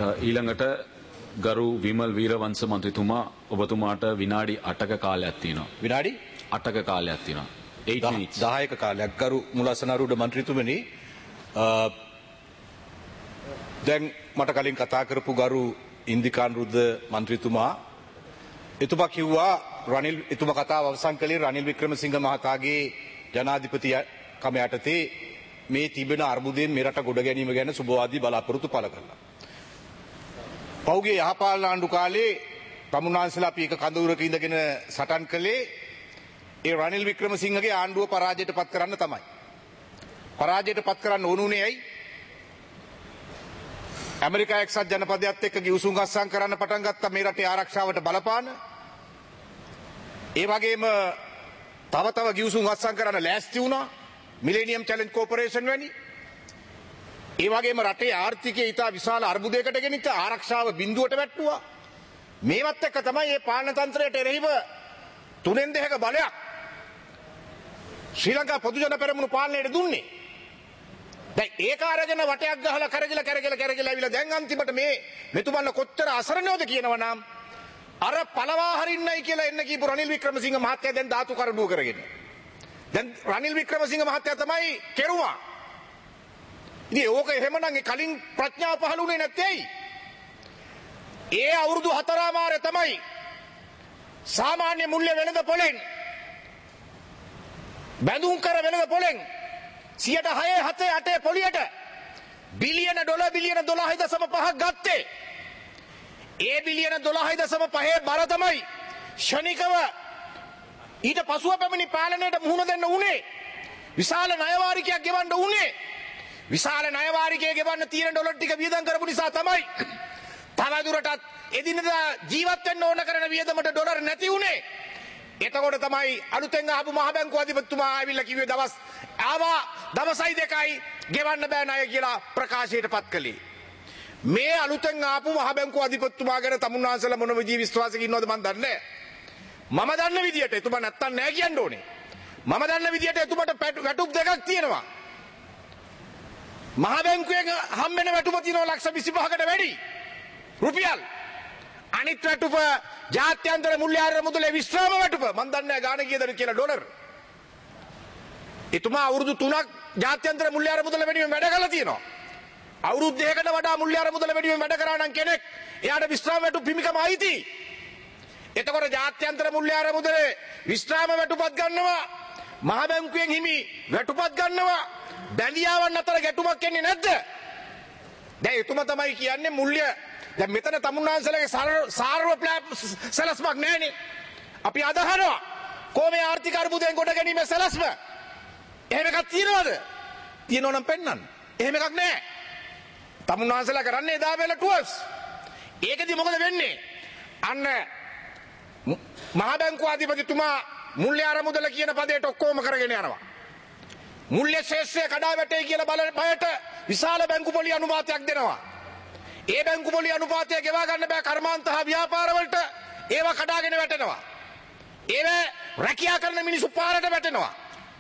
ඊළඟට ගරු විමල් වීරවංශ මන්ත්‍රීතුමා ඔබතුමාට විනාඩි 8ක කාලයක් තියෙනවා. විනාඩි 8ක කාලයක් තියෙනවා. 8 minutes. 10ක කාලයක් ගරු මුලසනාරූඪ මන්ත්‍රීතුමනි දැන් මට කලින් කතා කරපු ගරු ඉන්දිකානුරුද්ධ මන්ත්‍රීතුමා එතුමා කිව්වා එතුමා කතාව අවසන් කළේ රනිල් වික්‍රමසිංහ මහතාගේ ජනාධිපතිකම යටතේ මේ තිබෙන අර්බුදයෙන් මෙරට ගොඩ ගැනීම ගැන සුබවාදී බලාපොරොත්තු පළ කළා. පෞගේ යහපාලන ආණ්ඩු කාලේ තමුන්නාන්සලා අපි එක කඳවුරක ඉඳගෙන සටන් කළේ ඒ රනිල් වික්‍රමසිංහගේ ආණ්ඩුව පරාජයට පත් කරන්න තමයි. පරාජයට පත් කරන්න ඕනුනේ ඇයි? ඇමරිකා එක්සත් ජනපදයත් එක්ක ගිවිසුම් අත්සන් කරන්න පටන් ගත්තා මේ රටේ ආරක්ෂාවට බලපාන. ඒ වගේම තව ගිවිසුම් අත්සන් කරන්න ලෑස්ති වුණා. මිලේනියම් චැලෙන්ජ් කෝපරේෂන් වැනි. ඒ වගේම රටේ ආර්ථිකය ඉතා විශාල අර්බුදයකට ගෙනිච්ච ආරක්ෂාව බිඳුවට වැට්ටුවා. මේවත් එක්ක තමයි මේ පාලන තන්ත්‍රයට එරෙහිව 3/2 බලයක් ශ්‍රී ලංකා පොදු ජන පෙරමුණු පාලනයට දුන්නේ. දැන් ඒක අරගෙන වටයක් ගහලා කරගිලා ඇවිල්ලා දැන් අන්තිමට මේ මෙතුමන්ල කොච්චර අසරණවද කියනවා නම් අර පළවා හරින්නයි කියලා එන්න කියපු රනිල් වික්‍රමසිංහ මහත්තයා දැන් ධාතු කරඬුව කරගෙන. දැන් රනිල් වික්‍රමසිංහ මහත්තයා තමයි කෙරුවා. ඉතින් ඕක එහෙමනම් ඒ කලින් ප්‍රඥාව පහළුනේ නැත්තේ ඇයි? ඒ අවුරුදු 4මාරේ තමයි සාමාන්‍ය මුල්‍ය වෙළඳ පොලෙන් බැඳුම් කර වෙළඳ පොලෙන් 6.7 පොලියට බිලියන ඩොලර් බිලියන 12.5ක් ගත්තේ. ඒ බිලියන 12.5 බර තමයි ෂණිකව ඊට පසුව පැමිණි පාලනයට මුහුණ දෙන්න උනේ. විශාල ණය වාරිකයක් ගෙවන්න උනේ. විශාල ණය වාරිකය ගෙවන්න තියෙන ඩොලර් ටික වියදම් කරපු නිසා තමයි තවදුරටත් එදිනදා ජීවත් වෙන්න ඕන කරන වියදමට ඩොලර් නැති උනේ. එතකොට තමයි අලුතෙන් ආපු මහ බැංකුව අධිපතිතුමා ආවිල්ලා කිව්වේ දවසයි දෙකයි ගෙවන්න බෑ ණය කියලා ප්‍රකාශයට පත් කළේ. මේ අලුතෙන් ආපු මහ බැංකුව අධිපතිතුමා ගැන තමුන්නාන්සලා මොන විදිහේ විශ්වාසයක ඉන්නවද මන් දන්නේ නැහැ. මම දන්න විදියට එතුමා නැත්තම් නැහැ කියන්න ඕනේ. මම දන්න විදියට එතුමාට වැටුප් දෙකක් තියෙනවා. මහ බැංකුවෙන් හම්බෙන වැටුප තියෙනවා ලක්ෂ 25කට වැඩි රුපියල්. අනිත් වැටුප ජාත්‍යන්තර මුල්‍ය ආධාර මුදලේ විශ්‍රාම වැටුප මන් දන්නේ නැහැ ගාණ කීයද කියලා ඩොලර්. එතුමා අවුරුදු 3ක් ජාත්‍යන්තර මුල්‍ය ආධාර මුදල වෙනුවෙන් වැඩ කළා තියෙනවා. අවුරුදු 2කට වඩා මුල්‍ය ආධාර මුදල වෙනුවෙන් වැඩ කරා නම් කෙනෙක් එයාට විශ්‍රාම වැටුප හිමිකම අයිති. එතකොට ජාත්‍යන්තර මුල්‍ය ආධාර මුදලේ විශ්‍රාම වැටුපත් ගන්නවා මහ බැංකුවෙන් හිමි වැටුපත් ගන්නවා බැඳියාවන් අතර ගැටුමක් එන්නේ නැද්ද? දැන් එතුමා තමයි කියන්නේ මුල්‍ය දැන් මෙතන තමුන්නාන්සලගේ සාරව සැලස්මක් නැහැනේ. අපි අදහනවා කොහොමද ආර්ථික අර්බුදයෙන් ගොඩ ගැනීමේ සැලස්ම? එහෙම එකක් තියනවද? තියෙනවා නම් පෙන්වන්න. එහෙම එකක් නැහැ. තමුන්නාන්සලා කරන්නේ එදා වෙල ටුවර්ස්. ඒකෙදි මොකද වෙන්නේ? අන්න මහ බැංකුව අධිපතිතුමා මුල්‍ය ආධාර මුදල කියන පදයට ඔක්කොම කරගෙන යනවා. මුල්‍ය ශේෂ්ත්‍රය කඩා වැටේ කියලා බයට විශාල බැංකු පොලි අනුපාතයක් දෙනවා. ඒ බැංකු පොලි අනුපාතය ගෙවා ගන්න බෑ කර්මාන්ත හා ව්‍යාපාර වලට ඒවා කඩාගෙන වැටෙනවා. ඒවා රැකියා කරන මිනිස්සු පාරට වැටෙනවා.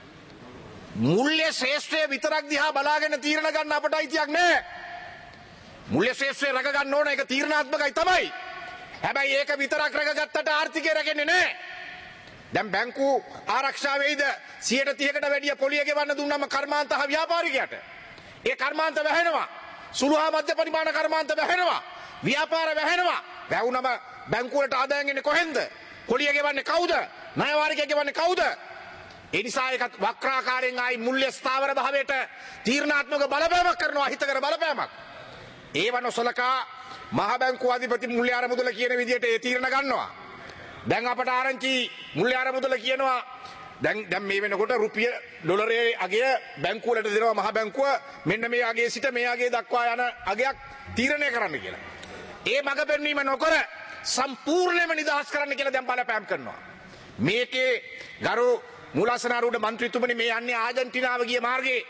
මුල්‍ය ශේෂ්ත්‍රය විතරක් දිහා බලාගෙන තීරණ ගන්න අපට අයිතියක් නැහැ. මුල්‍ය ශේෂ්ත්‍රය රැක ගන්න ඕන ඒක තීරණාත්මකයි තමයි. හැබැයි ඒක විතරක් රැකගත්තට ආර්ථිකය රැකෙන්නේ නැහැ. දැන් බැංකු ආරක්ෂා වෙයිද 130කට වැඩිය පොලිය ගෙවන්න දුන්නම කර්මාන්ත හා ව්‍යාපාරිකයට ඒ කර්මාන්ත වැහෙනවා. සුළු හා මධ්‍ය පරිමාණ කර්මාන්ත වැහෙනවා. ව්‍යාපාර වැහෙනවා. වැවුනම බැංකුවලට ආදායම් එන්නේ කොහෙන්ද? පොලිය ගෙවන්නේ කවුද? ණය වාරිකය ගෙවන්නේ කවුද? ඒ නිසා ඒකත් වක්‍රාකාරයෙන් ආයි මුල්‍ය ස්ථාවර භාවයට තීරණාත්මක බලපෑමක් කරනවා හිතකර බලපෑමක්. ඒව නොසලකා මහ බැංකුව අධිපති මුල්‍ය ආධාර මුදල කියන විදිහට ඒ තීරණ ගන්නවා. දැන් අපට ආරංචි මුල්‍ය ආධාර මුදල කියනවා දැන් මේ වෙනකොට රුපියල් ඩොලරයේ අගය බැංකුව වලට දෙනවා මහ බැංකුව මෙන්න මේ අගයේ සිට මේ අගයේ දක්වා යන අගයක් තීරණය කරන්න කියලා. ඒ මඟ පෙන්වීම නොකර සම්පූර්ණයෙන්ම නිදහස් කරන්න කියලා දැන් බලපෑම් කරනවා. මේකේ ගරු මුලසනාරූඪ මන්ත්‍රීතුමනි මේ යන්නේ ආජන්ටිනාව ගිය මාර්ගයේ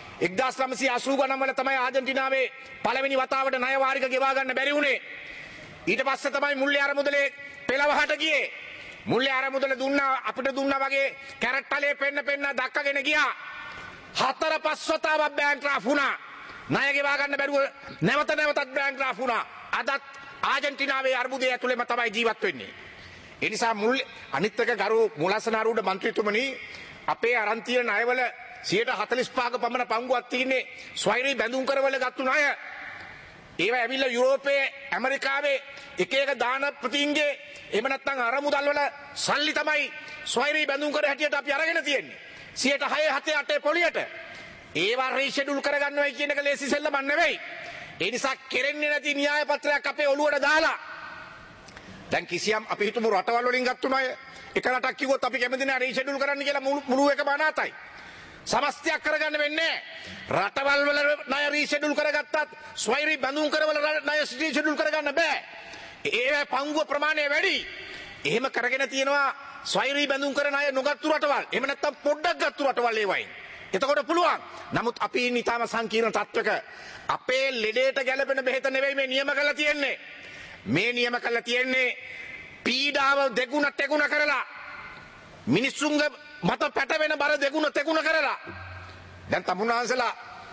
1980 ගණන් වල තමයි ආජන්ටිනාවේ පළවෙනි වතාවට ණය වාරික ගෙවා ගන්න බැරි වුණේ. ඊට පස්සේ තමයි මුල්‍ය ආධාර මුදලේ පෙළවහට ගියේ. මුල්‍ය ආධාර මුදල දුන්නා අපිට දුන්නා වගේ කැරට් තලයේ පෙන්න දක්කගෙන ගියා. 4-5 වතාවක් බෑන්ක්‍රාෆ්ට් වුණා. ණය ගෙවා ගන්න බැරුව නැවත නැවතත් බැංක්‍රාෆ් වුණා. අදත් ආජන්ටිනාවේ අර්බුදය ඇතුළේම තමයි ජීවත් වෙන්නේ. ඒ නිසා අනිත් එක ගරු මුලසනාරූඪ මන්ත්‍රීතුමනි අපේ අරන් තියෙන ණයවල 45% පමණ පංගුවක් තියෙන්නේ ස්වෛරී බැඳුම් කරවල ගත්තු ණය. ඒවා ඇවිල්ලා යුරෝපයේ ඇමරිකාවේ එක එක දාන ප්‍රතිංගේ එහෙම නැත්නම් අරමුදල් වල සල්ලි තමයි ස්වෛරී බැඳුම් කර හැටියට අපි අරගෙන තියෙන්නේ. 6 7 8 පොලියට ඒවා රීෂෙඩියුල් කරගන්නවයි කියන එක ලේසි සෙල්ලමක් නෙවෙයි. ඒ නිසා කෙරෙන්නේ නැති න්‍යාය පත්‍රයක් අපේ ඔළුවට දාලා දැන් කිසියම් අපි හිතමු රටවල් වලින් ගත්තු ණය එක රටක් කිව්වොත් අපි කැමති නැහැ රීෂෙඩියුල් කරන්න කියලා මුළු එකම අනාතයි. සමස්තයක් කරගන්න වෙන්නේ රටවල් වල ණය රීෂෙඩියුල් කරගත්තත් ස්වෛරී බැඳුම් කරවල ණය රීෂෙඩියුල් කරගන්න බෑ. ඒ පංගුව ප්‍රමාණය වැඩි. එහෙම කරගෙන තියෙනවා ස්වෛරී බැඳුම් කරන අය නොගත්තු රටවල්. එහෙම නැත්නම් පොඩ්ඩක් ගත්තු රටවල් ඒවයින්. එතකොට පුළුවන්. නමුත් අපි ඉන්නේ ඊටම සංකීර්ණ තත්වයක. අපේ ලෙඩේට ගැළපෙන බෙහෙත නෙවෙයි මේ නියම කරලා තියෙන්නේ. මේ නියම කරලා තියෙන්නේ පීඩාව දෙගුණ තෙගුණ කරලා මිනිස්සුන්ගේ මත පැටවෙන බර දෙගුණ තෙගුණ කරලා දැන් තමුන්නාන්සලා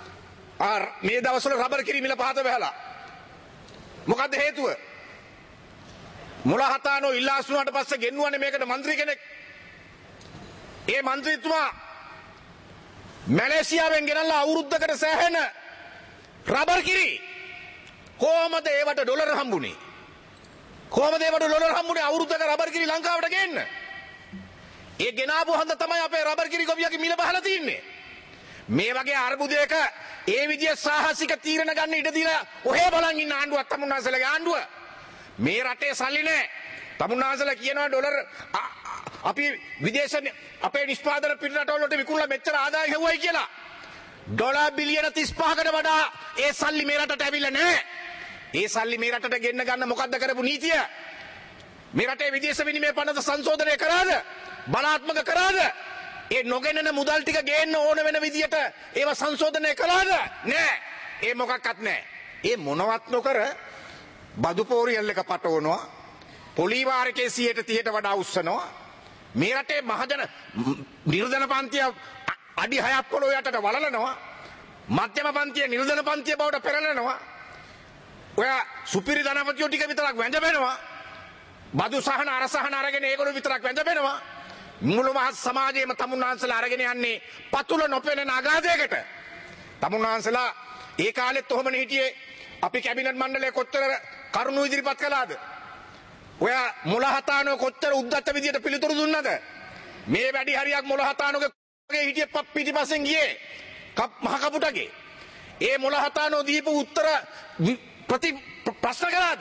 මේ දවස්වල රබර් කිරි මිල පහත බහැලා මොකද්ද හේතුව? මුලහතානෝ ඉල්ලාසුනාට පස්සේ ගෙන්නුවනේ මේකට മന്ത്രി කෙනෙක්. ඒ മന്ത്രിතුමා මැලේසියාවෙන් ගෙනල්ලා අවුරුද්දකට සෑහෙන රබර් කිරි කොහමද ඒවට ඩොලර් හම්බුනේ? කොහමද ඒවට ඩොලර් හම්බුනේ අවුරුද්දක රබර් කිරි ලංකාවට ගේන්න? ඒ ගෙනාවු හන්ද තමයි අපේ රබර් කිරි ගොවියගේ මිල බහලා තින්නේ. මේ වගේ අර්බුදයක ඒ විදිය සාහසික තීරණ ගන්න ඉඩ දීලා ඔහේ බලන් ඉන්න ආණ්ඩුවක් තමුන්නාන්සලගේ ආණ්ඩුව. මේ රටේ සල්ලි නැහැ. තමුන්නාන්සලා කියනවා ඩොලර් අපි විදේශ අපේ නිෂ්පාදන පිටරටවල වලට විකුණලා මෙච්චර ආදායම් හෙව්වයි කියලා. ඩොලර් බිලියන 35කට වඩා ඒ සල්ලි මේ රටට ඇවිල්ලා නැහැ. ඒ සල්ලි මේ රටට ගෙන්න ගන්න මොකද්ද කරපු නීතිය? මේ රටේ විදේශ විනිමය පනත සංශෝධනය කරාද? බලාත්මක කරාද? ඒ නොගෙනන මුදල් ටික ගේන්න ඕන වෙන විදියට ඒව සංශෝධනය කළාද? නෑ. ඒ මොකක්වත් නෑ. ඒ මොනවත් නොකර බදු පෝරියල් එක පටවනවා. පොලි වාරකයේ 130ට වඩා උස්සනවා. මේ රටේ මහජන නිර්ධන පන්තිය අඩි 6ක් පොළොව යටට වලලනවා. මධ්‍යම පන්තිය නිර්ධන පන්තිය බවට පෙරලනවා. ඔය සුපිරි ධනපතියෝ ටික විතරක් වැඳබෙනවා. බදු සහන අරසහන අරගෙන ඒගොල්ලෝ විතරක් වැඳබෙනවා. මුළු මහත් සමාජයේම තමුන්නාන්සලා අරගෙන යන්නේ පතුල නොපෙනෙන අගාධයකට. තමුන්නාන්සලා ඒ කාලෙත් ඔහොමනේ හිටියේ. අපි කැබිනට් මණ්ඩලයේ කොච්චර කරුණු ඉදිරිපත් කළාද? ඔය මොළහතානෝ කොච්චර උද්දච්ච විදියට පිළිතුරු දුන්නද? මේ වැඩි හරියක් මොළහතානෝගේ හිටියේ පිටිපස්සෙන් ගියේ මහ කපුටගේ. ඒ මොළහතානෝ දීපු උත්තර ප්‍රශ්න කළාද?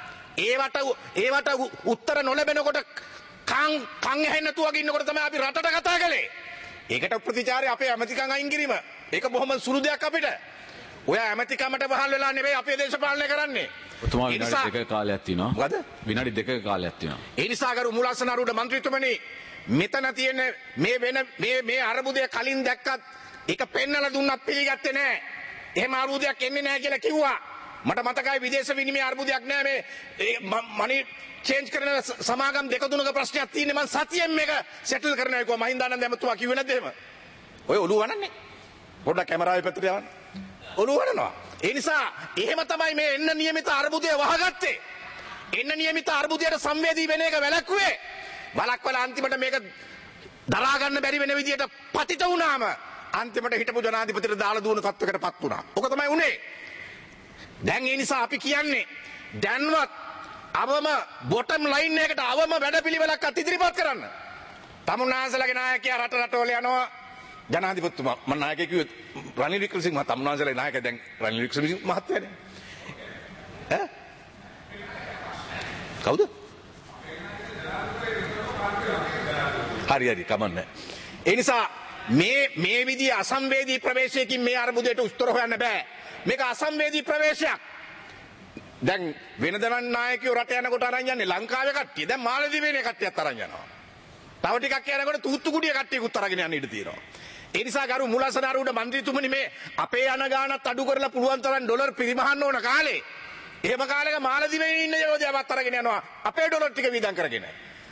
ඒවට උත්තර නොලැබෙනකොට කන් ඇහෙන්නේ නැතුව වගේ ඉන්නකොට තමයි අපි රටට කතා කළේ. ඒකට ප්‍රතිචාරය අපේ ඇමතිකම් අයින් කිරීම. ඒක බොහොම සුළු දෙයක් අපිට. ඔය ඇමතිකමට බහල් වෙලා නෙවෙයි අපේ දේශපාලනය කරන්නේ. ඔතුමා විනාඩි 2ක කාලයක් තියෙනවා. මොකද? විනාඩි 2ක කාලයක් තියෙනවා. ඒ නිසා ගරු මුලසනාරූඪ මන්ත්‍රීතුමනි මෙතන තියෙන මේ අරබුදය කලින් දැක්කත් ඒක පෙන්නලා දුන්නත් පිළිගත්තේ නැහැ. එහෙම අරබුදයක් එන්නේ නැහැ කියලා කිව්වා. මට මතකයි විදේශ විනිමය අර්බුදයක් නෑ මේ මනි චේන්ජ් කරන සමාගම් දෙක තුනක ප්‍රශ්නයක් තියෙන්නේ මං සතියෙන් මේක සෙටල් කරනවා කිව්වා මහින්දානන්ද ඇමතුමා කිව්වේ නැද්ද එහෙම? ඔය ඔළුව වනන්නේ. පොඩ්ඩක් කැමරාවේ පැත්තට යවන්න. ඔළුව වනනවා. ඒ නිසා එහෙම තමයි මේ එන්න නියමිත අර්බුදය වහගත්තේ. එන්න නියමිත අර්බුදයට සංවේදී වෙන එක වැළැක්ුවේ. වළක්වලා අන්තිමට මේක දරා ගන්න බැරි වෙන විදියට පතිත වුණාම අන්තිමට හිටපු ජනාධිපතිට දාලා දුවන තත්ත්වයකටපත් වුණා. ඔක තමයි උනේ. දැන් ඒ නිසා අපි කියන්නේ දැන්වත් අවම බොටම් ලයින් එකට අවම වැඩපිළිවෙලක් ඉදිරිපත් කරන්න. තමුන්නාන්සලාගේ නායකයා රටවල යනවා ජනාධිපතිතුමා මම නායකයෙක් කිව්වේ රනිල් වික්‍රමසිංහ මහතා තමුන්නාන්සලාගේ නායකයා දැන් රනිල් වික්‍රමසිංහ මහත්තයානේ. ඈ? කවුද? හරි කමන්නේ. ඒ නිසා මේ විදිහේ අසංවේදී ප්‍රවේශයකින් මේ අර්බුදයට උත්තර හොයන්න බෑ. මේක අසංවේදී ප්‍රවේශයක්. දැන් වෙනදනම් නායකයෝ රට යනකොට අරන් යන්නේ ලංකාවේ කට්ටිය. දැන් මාලදීපේ කට්ටියත් අරන් යනවා. තව ටිකක් යනකොට තූත්තුකුඩිය කට්ටියකුත් අරගෙන යන්න ඉඩ තියෙනවා. ඒ නිසා ගරු මුලසනාරූඪ මන්ත්‍රීතුමනි මේ අපේ යන ගානත් අඩු කරලා පුළුවන් තරම් ඩොලර් පිරිමහන්න ඕන කාලේ. එහෙම කාලෙක මාලදීපේ ඉන්න යෝධයාවත් අරගෙන යනවා. අපේ ඩොලර් ටික වීදම් කරගෙන.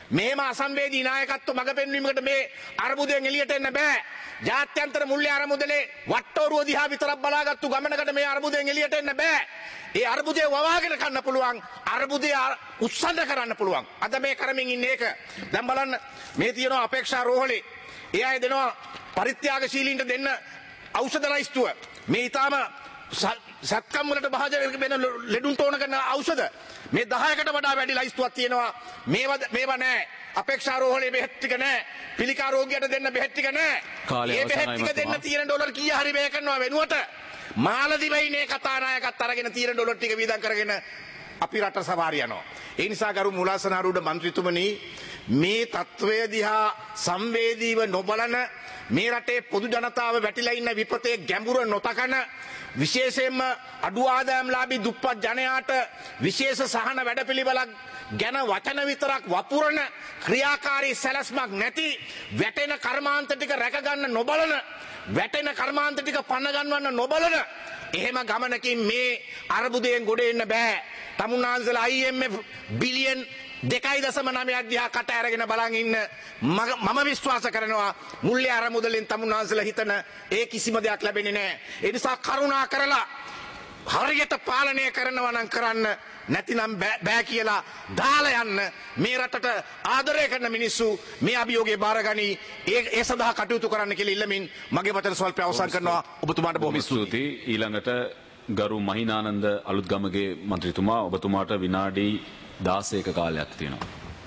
මේම අසංවේදී නායකත්ව මඟ පෙන්වීමකට මේ අර්බුදයෙන් එළියට එන්න බෑ. ජාත්‍යන්තර මුල්‍ය අරමුදලේ වට්ටෝරුව දිහා විතරක් බලාගත්තු ගමනකට මේ අර්බුදයෙන් එළියට එන්න බෑ. ඒ අර්බුදය වවාගෙන කන්න පුළුවන්. අර්බුදය උත්සන්න කරන්න පුළුවන්. අද මේ කරමින් ඉන්නේ ඒක. දැන් බලන්න මේ තියෙනවා අපේක්ෂා රෝහලේ. ඒ අය දෙනවා පරිත්‍යාගශීලීන්ට දෙන්න ඖෂධ ලයිස්තුව. මේ ඊටාම සත්කම් වලට භාජනය වෙන ලෙඩුන්ට ඕන කරන ඖෂධ මේ 10කට වඩා වැඩි ලයිස්තුවක් තියෙනවා. මේවා නෑ. අපේක්ෂා රෝහලේ බෙහෙත් ටික නෑ. පිළිකා රෝගියට දෙන්න බෙහෙත් ටික නෑ. මේ බෙහෙත් ටික දෙන්න තියෙන ඩොලර් කීය හරි වැය කරනවා වෙනුවට මාලදිවයිනේ කතානායකත් අරගෙන තියෙන ඩොලර් ටික වීදම් කරගෙන අපි රට සවාරි යනවා. ඒ නිසා ගරු මුලාසනාරූඪ මන්ත්‍රීතුමනි මේ තත්වය දිහා සංවේදීව නොබලන මේ රටේ පොදු ජනතාව වැටිලා ඉන්න විපතේ ගැඹුර නොතකන විශේෂයෙන්ම අඩු ආදායම්ලාභී දුප්පත් ජනයාට විශේෂ සහන වැඩපිළිවෙලක් ගැන වචන විතරක් වපුරන ක්‍රියාකාරී සැලැස්මක් නැති වැටෙන කර්මාන්ත ටික රැක ගන්න නොබලන වැටෙන කර්මාන්ත ටික පන්න ගන්නවන්න නොබලන එහෙම ගමනකින් මේ අර්බුදයෙන් ගොඩ එන්න බෑ. තමුන්නාන්සලා IMF බිලියන් 2.9 දිහා කට අරගෙන බලන් ඉන්න මම විශ්වාස කරනවා මුල්‍ය අරමුදලෙන් තමුන්නාන්සලා හිතන ඒ කිසිම දෙයක් ලැබෙන්නේ නැහැ. ඒ නිසා කරුණා කරලා හරියට පාලනය කරනවා නම් කරන්න නැතිනම් බෑ කියලා දාලා යන්න මේ රටට ආදරය කරන මිනිස්සු මේ අභියෝගේ බාරගනි. ඒ සඳහා කටයුතු කරන්න කියලා ඉල්ලමින් මගේ වචන ස්වල්පය අවසන් කරනවා. ඔබතුමාට බොහොම ස්තුතියි. ඊළඟට ගරු මහිනානන්ද අලුත්ගමගේ මන්ත්‍රීතුමා ඔබතුමාට විනාඩි 16ක කාලයක් තියෙනවා.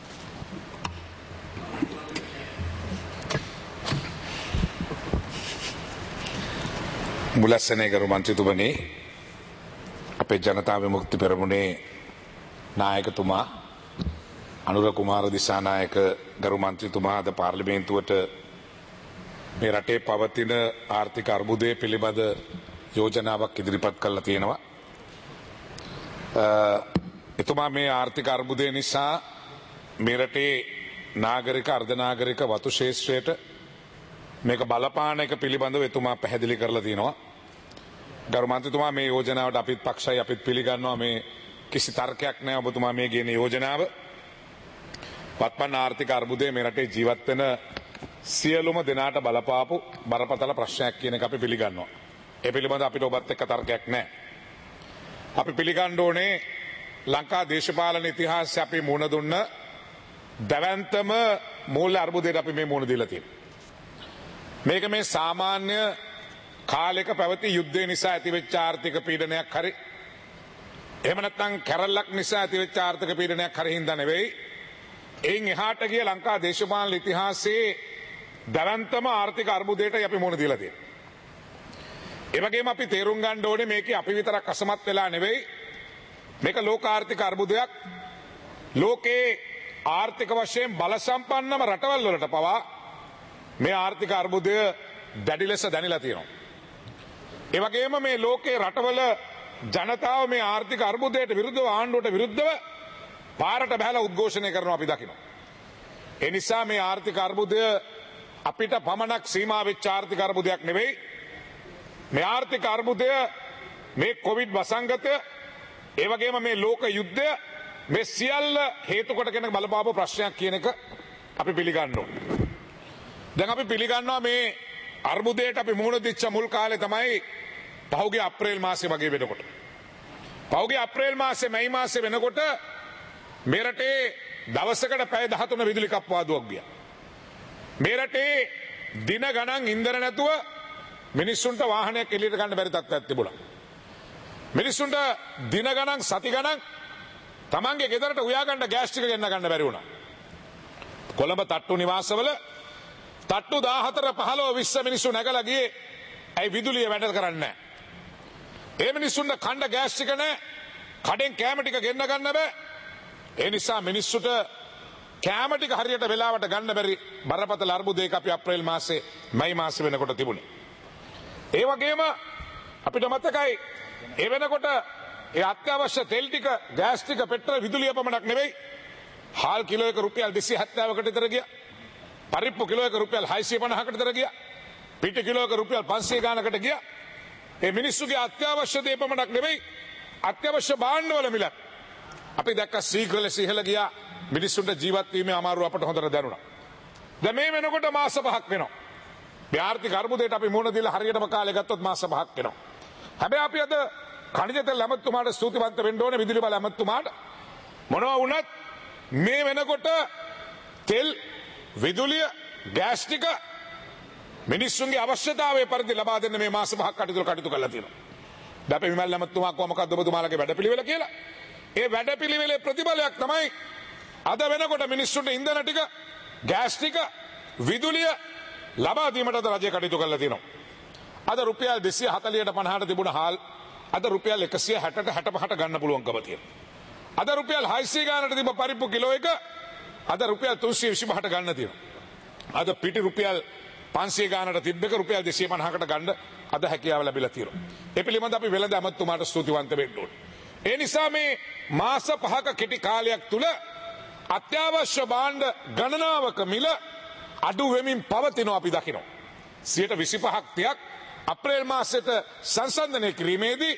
මුලස්සනේ ගරු මන්ත්‍රීතුමනි අපේ ජනතා විමුක්ති පෙරමුණේ නායකතුමා අනුර කුමාර දිසානායක ගරු මන්ත්‍රීතුමා අද පාර්ලිමේන්තුවට මේ රටේ පවතින ආර්ථික අර්බුදය පිළිබඳ යෝජනාවක් ඉදිරිපත් කළා තියෙනවා. එතුමා මේ ආර්ථික අර්බුදය නිසා මේ රටේ නාගරික අර්ධනාගරික වතු ශේෂ්ත්‍රයට මේක බලපාන එක පිළිබඳව එතුමා පැහැදිලි කරලා තියෙනවා. ගරු මන්ත්‍රීතුමා මේ යෝජනාවට අපිත් පක්ෂයි අපිත් පිළිගන්නවා. මේ කිසි තර්කයක් නැහැ ඔබතුමා මේ ගෙන යෝජනාව. පත්පත් ආර්ථික අර්බුදය මේ රටේ ජීවත් වෙන සියලුම දෙනාට බලපාපු බරපතල ප්‍රශ්නයක් කියන එක අපි පිළිගන්නවා. ඒ පිළිබඳව අපිට ඔබත් එක්ක තර්කයක් නැහැ. අපි පිළිගන්න ඕනේ ලංකා දේශපාලන ඉතිහාසයේ අපි මුණ දුන්න දැවැන්තම මූල්‍ය අර්බුදයට අපි මේ මුණ දීලා තියෙනවා. මේක මේ සාමාන්‍ය කාලයක පැවති යුද්ධය නිසා ඇතිවෙච්ච ආර්ථික පීඩනයක් හරි එහෙම නැත්නම් කැරල්ලක් නිසා ඇතිවෙච්ච ආර්ථික පීඩනයක් හරි හින්දා නෙවෙයි. එයින් එහාට ගිය ලංකා දේශපාලන ඉතිහාසයේ දැවැන්තම ආර්ථික අර්බුදයට අපි මුණ දීලා තියෙනවා. ඒ වගේම අපි තේරුම් ගන්න ඕනේ මේකේ අපි විතරක් අසමත් වෙලා නෙවෙයි. මේක ලෝක ආර්ථික අර්බුදයක්. ලෝකේ ආර්ථික වශයෙන් බල සම්පන්නම රටවල් වලට පවා මේ ආර්ථික අර්බුදය දැඩි ලෙස දැනিলা තියෙනවා. ඒ වගේම මේ ලෝකේ රටවල ජනතාව මේ ආර්ථික අර්බුදයට විරුද්ධව ආණ්ඩුවට විරුද්ධව පාරට බහලා උද්ඝෝෂණය කරනවා අපි දකිනවා. ඒ නිසා මේ ආර්ථික අර්බුදය අපිට පමණක් සීමා වෙච්ච ආර්ථික අර්බුදයක් නෙවෙයි. මේ ආර්ථික අර්බුදය මේ කොවිඩ් වසංගතය ඒ වගේම මේ ලෝක යුද්ධය මේ සියල්ල හේතු කොටගෙන බලපාපු ප්‍රශ්නයක් කියන එක අපි පිළිගන්න ඕනේ. දැන් අපි පිළිගන්නවා මේ අර්බුදයට අපි මුහුණ දෙච්ච මුල් කාලේ තමයි පහුගිය අප්‍රේල් මාසේ වගේ වෙනකොට. පහුගිය අප්‍රේල් මාසේ මැයි මාසේ වෙනකොට මේ රටේ දවසකට පැය 13 විදුලි කප්පාදුවක් ගියා. මේ රටේ දින ගණන් ඉන්ධන නැතුව මිනිස්සුන්ට වාහනයක් එළියට ගන්න බැරි තත්ත්වයක් තිබුණා. මිනිස්සුන්ට දින ගණන් සති ගණන් තමන්ගේ ගෙදරට උයා ගන්න ගෑස් ටික ගෙන්න ගන්න බැරි වුණා. කොළඹ තට්ටු නිවාසවල තට්ටු 14 15 20 මිනිස්සු නැගලා ගියේ ඇයි විදුලිය වැඩ කරන්නේ නැහැ. ඒ මිනිස්සුන්ට කණ්ඩ ගෑස් ටික නැහැ. කඩෙන් කෑම ටික ගෙන්න ගන්න බෑ. ඒ නිසා මිනිස්සුන්ට කෑම ටික හරියට වෙලාවට ගන්න බැරි බරපතල අර්බුදයක අපි අප්‍රේල් මාසේ මැයි මාසේ වෙනකොට තිබුණේ. ඒ වගේම අපිට මතකයි ඒ වෙනකොට ඒ අත්‍යවශ්‍ය තෙල් ටික ගෑස් ටික පෙට්‍රල් විදුලිය පමණක් නෙවෙයි හාල් කිලෝ එක රුපියල් 270කට විතර ගියා. පරිප්පු කිලෝ එක රුපියල් 650කට විතර ගියා. පිටි කිලෝ එක රුපියල් 500 ගානකට ගියා. ඒ මිනිස්සුගේ අත්‍යවශ්‍ය දේ පමණක් නෙවෙයි අත්‍යවශ්‍ය භාණ්ඩවල මිලක් අපි දැක්ක ශීඝ්‍ර ලෙස ඉහළ ගියා. මිනිස්සුන්ට ජීවත් වීමේ අමාරුව අපට හොඳට දැනුණා. දැන් මේ වෙනකොට මාස 5ක් වෙනවා. මේ ආර්ථික අර්බුදයට අපි මුහුණ දීලා හරියටම කාලය ගත්තොත් මාස 5ක් වෙනවා. හැබැයි අපි අද ඛනිජ තෙල් ඇමතුමාට ස්තුතිවන්ත වෙන්න ඕනේ, විදුලි බල ඇමතුමාට. මොනවා වුණත් මේ වෙනකොට තෙල්, විදුලිය, ගෑස් ටික මිනිස්සුන්ගේ අවශ්‍යතාවය පරිදි ලබා දෙන්න මේ මාස 5ක් කටයුතු කරලා තියෙනවා. දැන් අපි විමල් ඇමතුමා කොහොම මොකද්ද ඔබතුමාලගේ වැඩපිළිවෙල කියලා. ඒ වැඩපිළිවෙලේ ප්‍රතිඵලයක් තමයි අද වෙනකොට මිනිස්සුන්ට ඉන්ධන ටික, ගෑස් ටික, විදුලිය ලබා දීමට අද රජය කටයුතු කරලා තියෙනවා. අද රුපියල් 240ට 50ට තිබුණ හාල් අද රුපියල් 160ට 65ට ගන්න පුළුවන්කම තියෙනවා. අද රුපියල් 600 ගානට තිබ්බ පරිප්පු කිලෝ එක අද රුපියල් 325ට ගන්න තියෙනවා. අද පිටි රුපියල් 500 ගානට තිබ්බක රුපියල් 250කට ගන්න අද හැකියාව ලැබිලා තියෙනවා. ඒ පිළිබඳ අපි වෙළඳ ඇමතුමාට ස්තුතිවන්ත වෙන්න ඕනේ. ඒ නිසා මේ මාස 5ක කෙටි කාලයක් තුල අත්‍යවශ්‍ය භාණ්ඩ ගණනාවක මිල අඩු වෙමින් පවතිනවා අපි දකිනවා. 25ක් 30ක් අප්‍රේල් මාසෙට සංසන්දනය කිරීමේදී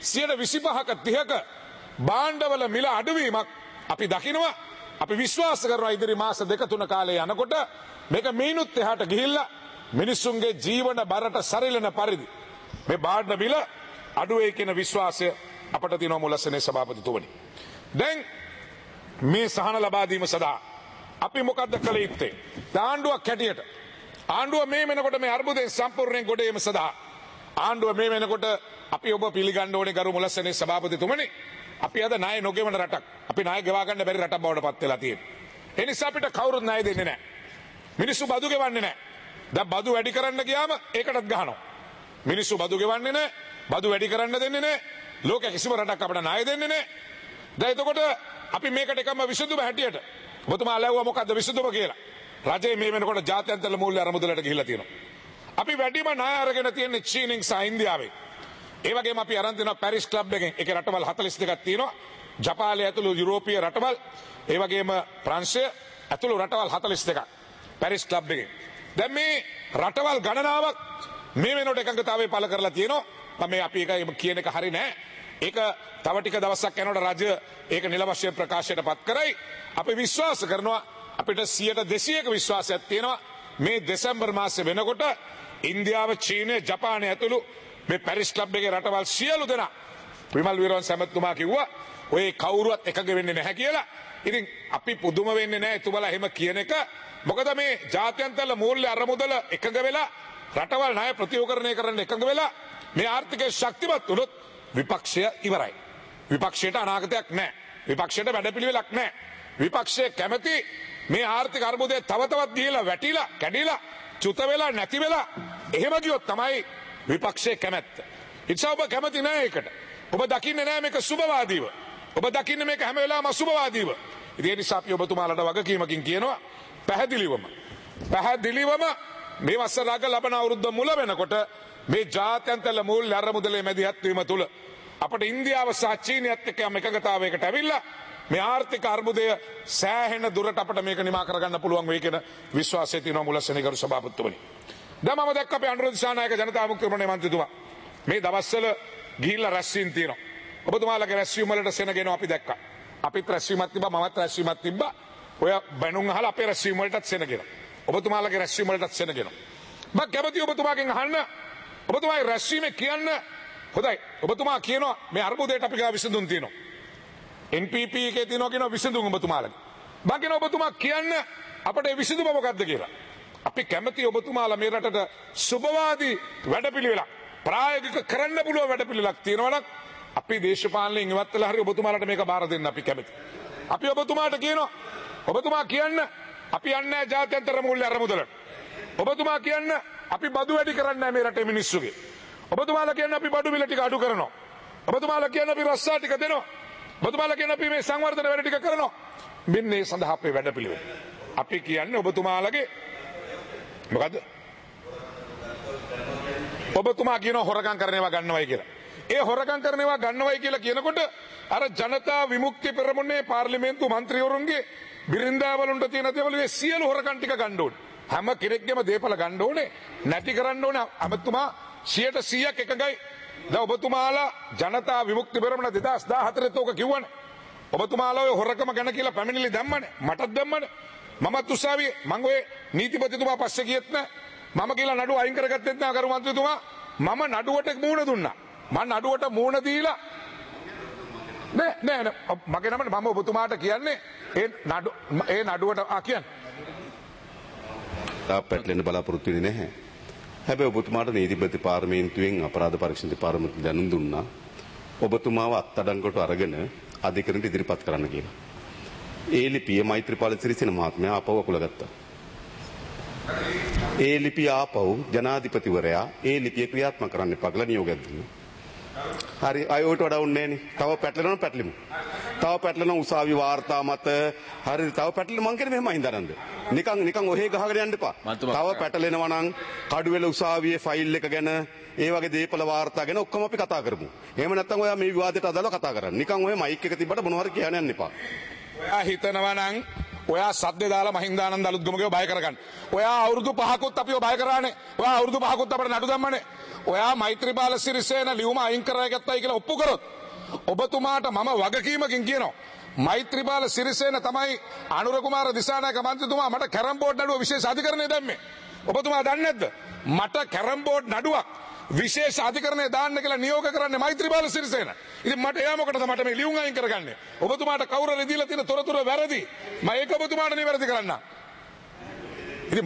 25ක 30ක භාණ්ඩවල මිල අඩුවීමක් අපි දකිනවා. අපි විශ්වාස කරනවා ඉදිරි මාස 2-3 කාලේ යනකොට මේක මීනුත් එහාට ගිහිල්ලා මිනිස්සුන්ගේ ජීවන බරට සරිලන පරිදි මේ භාණ්ඩ මිල අඩු වෙයි කියන විශ්වාසය අපට තියෙනවා මුලසනේ සභාපතිතුමනි. දැන් මේ සහන ලබා දීම සඳහා අපි මොකද්ද කළ යුත්තේ? ආණ්ඩුවක් හැටියට ආණ්ඩුව මේ වෙනකොට මේ අර්බුදයෙන් සම්පූර්ණයෙන් ගොඩ ඒම සඳහා ආණ්ඩුව මේ වෙනකොට අපි ඔබ පිළිගන්න ඕනේ ගරු මුලසනේ සභාපතිතුමනි. අපි අද ණය නොගෙවන රටක්. අපි ණය ගෙවා ගන්න බැරි රටක් බවට පත් වෙලා තියෙනවා. ඒ නිසා අපිට කවුරුත් ණය දෙන්නේ නැහැ. මිනිස්සු බදු ගෙවන්නේ නැහැ. දැන් බදු වැඩි කරන්න ගියාම ඒකටත් ගහනවා. මිනිස්සු බදු ගෙවන්නේ නැහැ. බදු වැඩි කරන්න දෙන්නේ නැහැ. ලෝක කිසිම රටක් අපිට ණය දෙන්නේ නැහැ. දැන් එතකොට අපි මේකට එකම විසඳුම හැටියට ඔබතුමා ලැබුවා මොකද්ද විසඳුම කියලා. රජයේ මේ වෙනකොට ජාත්‍යන්තර මූල්‍ය අරමුදලට ගිහිලා තියෙනවා. අපි වැඩිම ණය අරගෙන තියෙන්නේ චීනෙන් සහ ඉන්දියාවෙන්. ඒ වගේම අපි අරන් දෙනවා පැරිස් ක්ලබ් එකෙන්. ඒකේ රටවල් 42ක් තියෙනවා. ජපානය ඇතුළු යුරෝපීය රටවල්, ඒ වගේම ප්‍රංශය ඇතුළු රටවල් 42ක් පැරිස් ක්ලබ් එකෙන්. දැන් මේ රටවල් ගණනාවක් මේ වෙනකොට එකඟතාවය පළ කරලා තියෙනවා. මේ අපි ඒක කියන එක හරි නෑ. ඒක තව ටික දවසක් යනකොට රජය ඒක නිල වශයෙන් ප්‍රකාශයට පත් කරයි. අපි විශ්වාස කරනවා අපිට 100%ක විශ්වාසයක් තියෙනවා මේ දෙසැම්බර් මාසෙ වෙනකොට ඉන්දියාව, චීනය, ජපානය ඇතුළු මේ පැරිස් ක්ලබ් එකේ රටවල් සියලු දෙනා විමල් වීරවංශ ඇමතුමා කිව්වා ඔය කවුරුවත් එකග වෙන්නේ නැහැ කියලා. ඉතින් අපි පුදුම වෙන්නේ නැහැ එතුමලා එහෙම කියන එක. මොකද මේ ජාත්‍යන්තර මූල්‍ය අරමුදල එකග වෙලා රටවල් ණය ප්‍රතිඋකරණය කරන්න එකග වෙලා මේ ආර්ථිකය ශක්තිමත් වුණොත් විපක්ෂය ඉවරයි. විපක්ෂයට අනාගතයක් නැහැ. විපක්ෂයට වැඩපිළිවෙලක් නැහැ. විපක්ෂය කැමති මේ ආර්ථික අර්බුදය තව තවත් ගිහිලා වැටිලා කැඩිලා චුත වෙලා නැති වෙලා එහෙම ගියොත් තමයි විපක්ෂයේ කැමැත්ත. ඉතින් ඔබ කැමති නැහැ ඒකට. ඔබ දකින්නේ නැහැ මේක සුබවාදීව. ඔබ දකින්නේ මේක හැම වෙලාවෙම අසුබවාදීව. ඉතින් ඒ නිසා අපි ඔබතුමාලට වගකීමකින් කියනවා පැහැදිලිවම මේ වසර රාග ලබන අවුරුද්ද මුල වෙනකොට මේ ජාත්‍යන්තර මූල්‍ය අරමුදලේ මැදිහත් වීම තුල අපට ඉන්දියාව සහ චීනයත් එක්ක එකඟතාවයකට ඇවිල්ලා මේ ආර්ථික අර්බුදය සෑහෙන දුරට අපට මේක නිමා කරගන්න පුළුවන් වෙයි කියන විශ්වාසය තියෙනවා මුලසනේ ගරු සභාපතිතුමනි. දැන් මම දැක්ක අපේ අනුරාධ දිසානායක ජනතා විමුක්ති පෙරමුණේ මන්ත්‍රීතුමා මේ දවස්වල ගිහිල්ලා රැස්වීම් තියෙනවා. ඔබතුමාලගේ රැස්වීම් වලට සෙනගෙනවා අපි දැක්කා. අපිත් රැස්වීමක් තිබ්බා, මමත් රැස්වීමක් තිබ්බා. ඔය බැනුම් අහලා අපේ රැස්වීම් වලටත් සෙනගෙනවා. ඔබතුමාලගේ රැස්වීම් වලටත් සෙනගෙනවා. මම කැමතියි ඔබතුමාගෙන් අහන්න. ඔබතුමාගේ රැස්වීමේ කියන්න හොඳයි. ඔබතුමා කියනවා මේ අර්බුදයට අපි ගා විසඳුම් තියෙනවා. NPP එකේ තියෙනවා කියන විසඳුම් ඔබතුමාලගේ. මම කියන ඔබතුමා කියන්න අපට ඒ විසඳුම මොකක්ද කියලා. අපි කැමති ඔබතුමාලා මේ රටට සුබවාදී වැඩපිළිවෙලක් ප්‍රායෝගික කරන්න පුළුවන් වැඩපිළිවෙලක් තියෙනවා නම් අපි දේශපාලනයෙන් ඉවත් වෙලා හරි ඔබතුමාලට මේක බාර දෙන්න අපි කැමති. අපි ඔබතුමාට කියනවා ඔබතුමා කියන්න අපි යන්නේ නැහැ ජාත්‍යන්තර මූල්‍ය අරමුදලට. ඔබතුමා කියන්න අපි බදු වැඩි කරන්නේ නැහැ මේ රටේ මිනිස්සුගේ. ඔබතුමාලා කියන්නේ අපි බඩු මිල ටික අඩු කරනවා. ඔබතුමාලා කියන්නේ අපි රස්සා ටික දෙනවා. ඔබතුමාලා කියන්නේ අපි මේ සංවර්ධන වැඩ ටික කරනවා. මෙන්න මේ සඳහා අපේ වැඩපිළිවෙල. අපි කියන්නේ ඔබතුමාලගේ මොකද්ද? ඔබතුමා කියන හොරකම් කරන ඒවා ගන්නවයි කියලා. ඒ හොරකම් කරන ඒවා ගන්නවයි කියලා කියනකොට අර ජනතා විමුක්ති පෙරමුණේ පාර්ලිමේන්තු මන්ත්‍රීවරුන්ගේ බිරින්දාවලුන්ට තියෙන දේවල් මේ සියලු හොරකම් ටික ගන්න ඕනේ. හැම කෙනෙක්ගේම දේපල ගන්න ඕනේ. නැති කරන්න ඕනේ. අමතුමා 100%ක් එකගයි. දැන් ඔබතුමාලා ජනතා විමුක්ති පෙරමුණ 2014 ත් ඕක කිව්වනේ. ඔබතුමාලා ඔය හොරකම ගැන කියලා පැමිණිලි දැම්මනේ. මටත් දැම්මනේ. මමත් උසාවියේ මං ඔය නීතිපතිතුමා පස්සේ ගියෙත් නෑ. මම කියලා නඩුව අයින් කරගත්තෙත් නෑ කරු මන්ත්‍රීතුමා. මම නඩුවට මූණ දුන්නා. මම නඩුවට මූණ දීලා නෑ මගේ නම මම ඔබතුමාට කියන්නේ ඒ නඩුවට කියන්නේ පැටලෙන්න බලාපොරොත්තු වෙන්නේ නැහැ. හැබැයි ඔබතුමාට නීතිපති පාර්ලිමේන්තුවෙන් අපරාධ පරීක්ෂණ දෙපාර්තමේන්තුවෙන් දැනුම් දුන්නා. ඔබතුමාව අත්අඩංගුවට අරගෙන අධිකරණයට ඉදිරිපත් කරන්න කියලා. ඒ ලිපිය මෛත්‍රීපාල සිරිසේන මහත්මයා ආපහු අකුලගත්තා. ඒ ලිපිය ආපහු ජනාධිපතිවරයා ඒ ලිපිය ක්‍රියාත්මක කරන්න එපා කියලා නියෝගයක් දුන්නා. හරි අයෝට වඩා උන්නේ නෑනේ. තව පැටලෙනවා පැටලිමු. තව පැටලෙනවා උසාවි වාර්තා මත. හරි තව පැටලෙන මං කියන්නේ මෙහෙම අහින්දරන්ද. නිකන් ඔහේ ගහගෙන යන්න එපා. තව පැටලෙනවා නම් කඩුවෙල උසාවියේ ෆයිල් එක ගැන ඒ වගේ දේපල වාර්තා ගැන ඔක්කොම අපි කතා කරමු. එහෙම නැත්නම් ඔයා මේ විවාදයට අදාළව කතා කරන්න. නිකන් ඔය මයික් එක තිබ්බට මොනවා හරි කියන්න යන්න එපා. ඔයා හිතනවා නම් ඔයා සද්දේ දාලා මහින්දානන්ද අලුත්ගමගේ බය කරගන්න. ඔයා අවුරුදු 5කුත් අපිව බය කරානේ. ඔයා අවුරුදු 5කුත් අපිට නඩු දැම්මනේ. ඔයා මෛත්‍රීපාල සිරිසේන ලියුම අයින් කරගත්තයි කියලා ඔප්පු කරොත් ඔබතුමාට මම වගකීමකින් කියනවා. මෛත්‍රීපාල සිරිසේන තමයි අනුර කුමාර දිසානායක මන්ත්‍රීතුමා මට කැරම් බෝඩ් නඩුව විශේෂ අධිකරණය දැම්මේ. ඔබතුමා දන්නේ නැද්ද? මට කැරම් බෝඩ් නඩුවක් විශේෂ අධිකරණය දාන්න කියලා නියෝග කරන්නේ මෛත්‍රීපාල සිරිසේන. ඉතින් මට එයා මොකටද මට මේ ලියුම් අයින් කරගන්නේ? ඔබතුමාට කවුරු හරි දීලා තියෙන තොරතුරු වැරදි. මම ඒක ඔබතුමාට නිවැරදි කරන්න. ඉතින්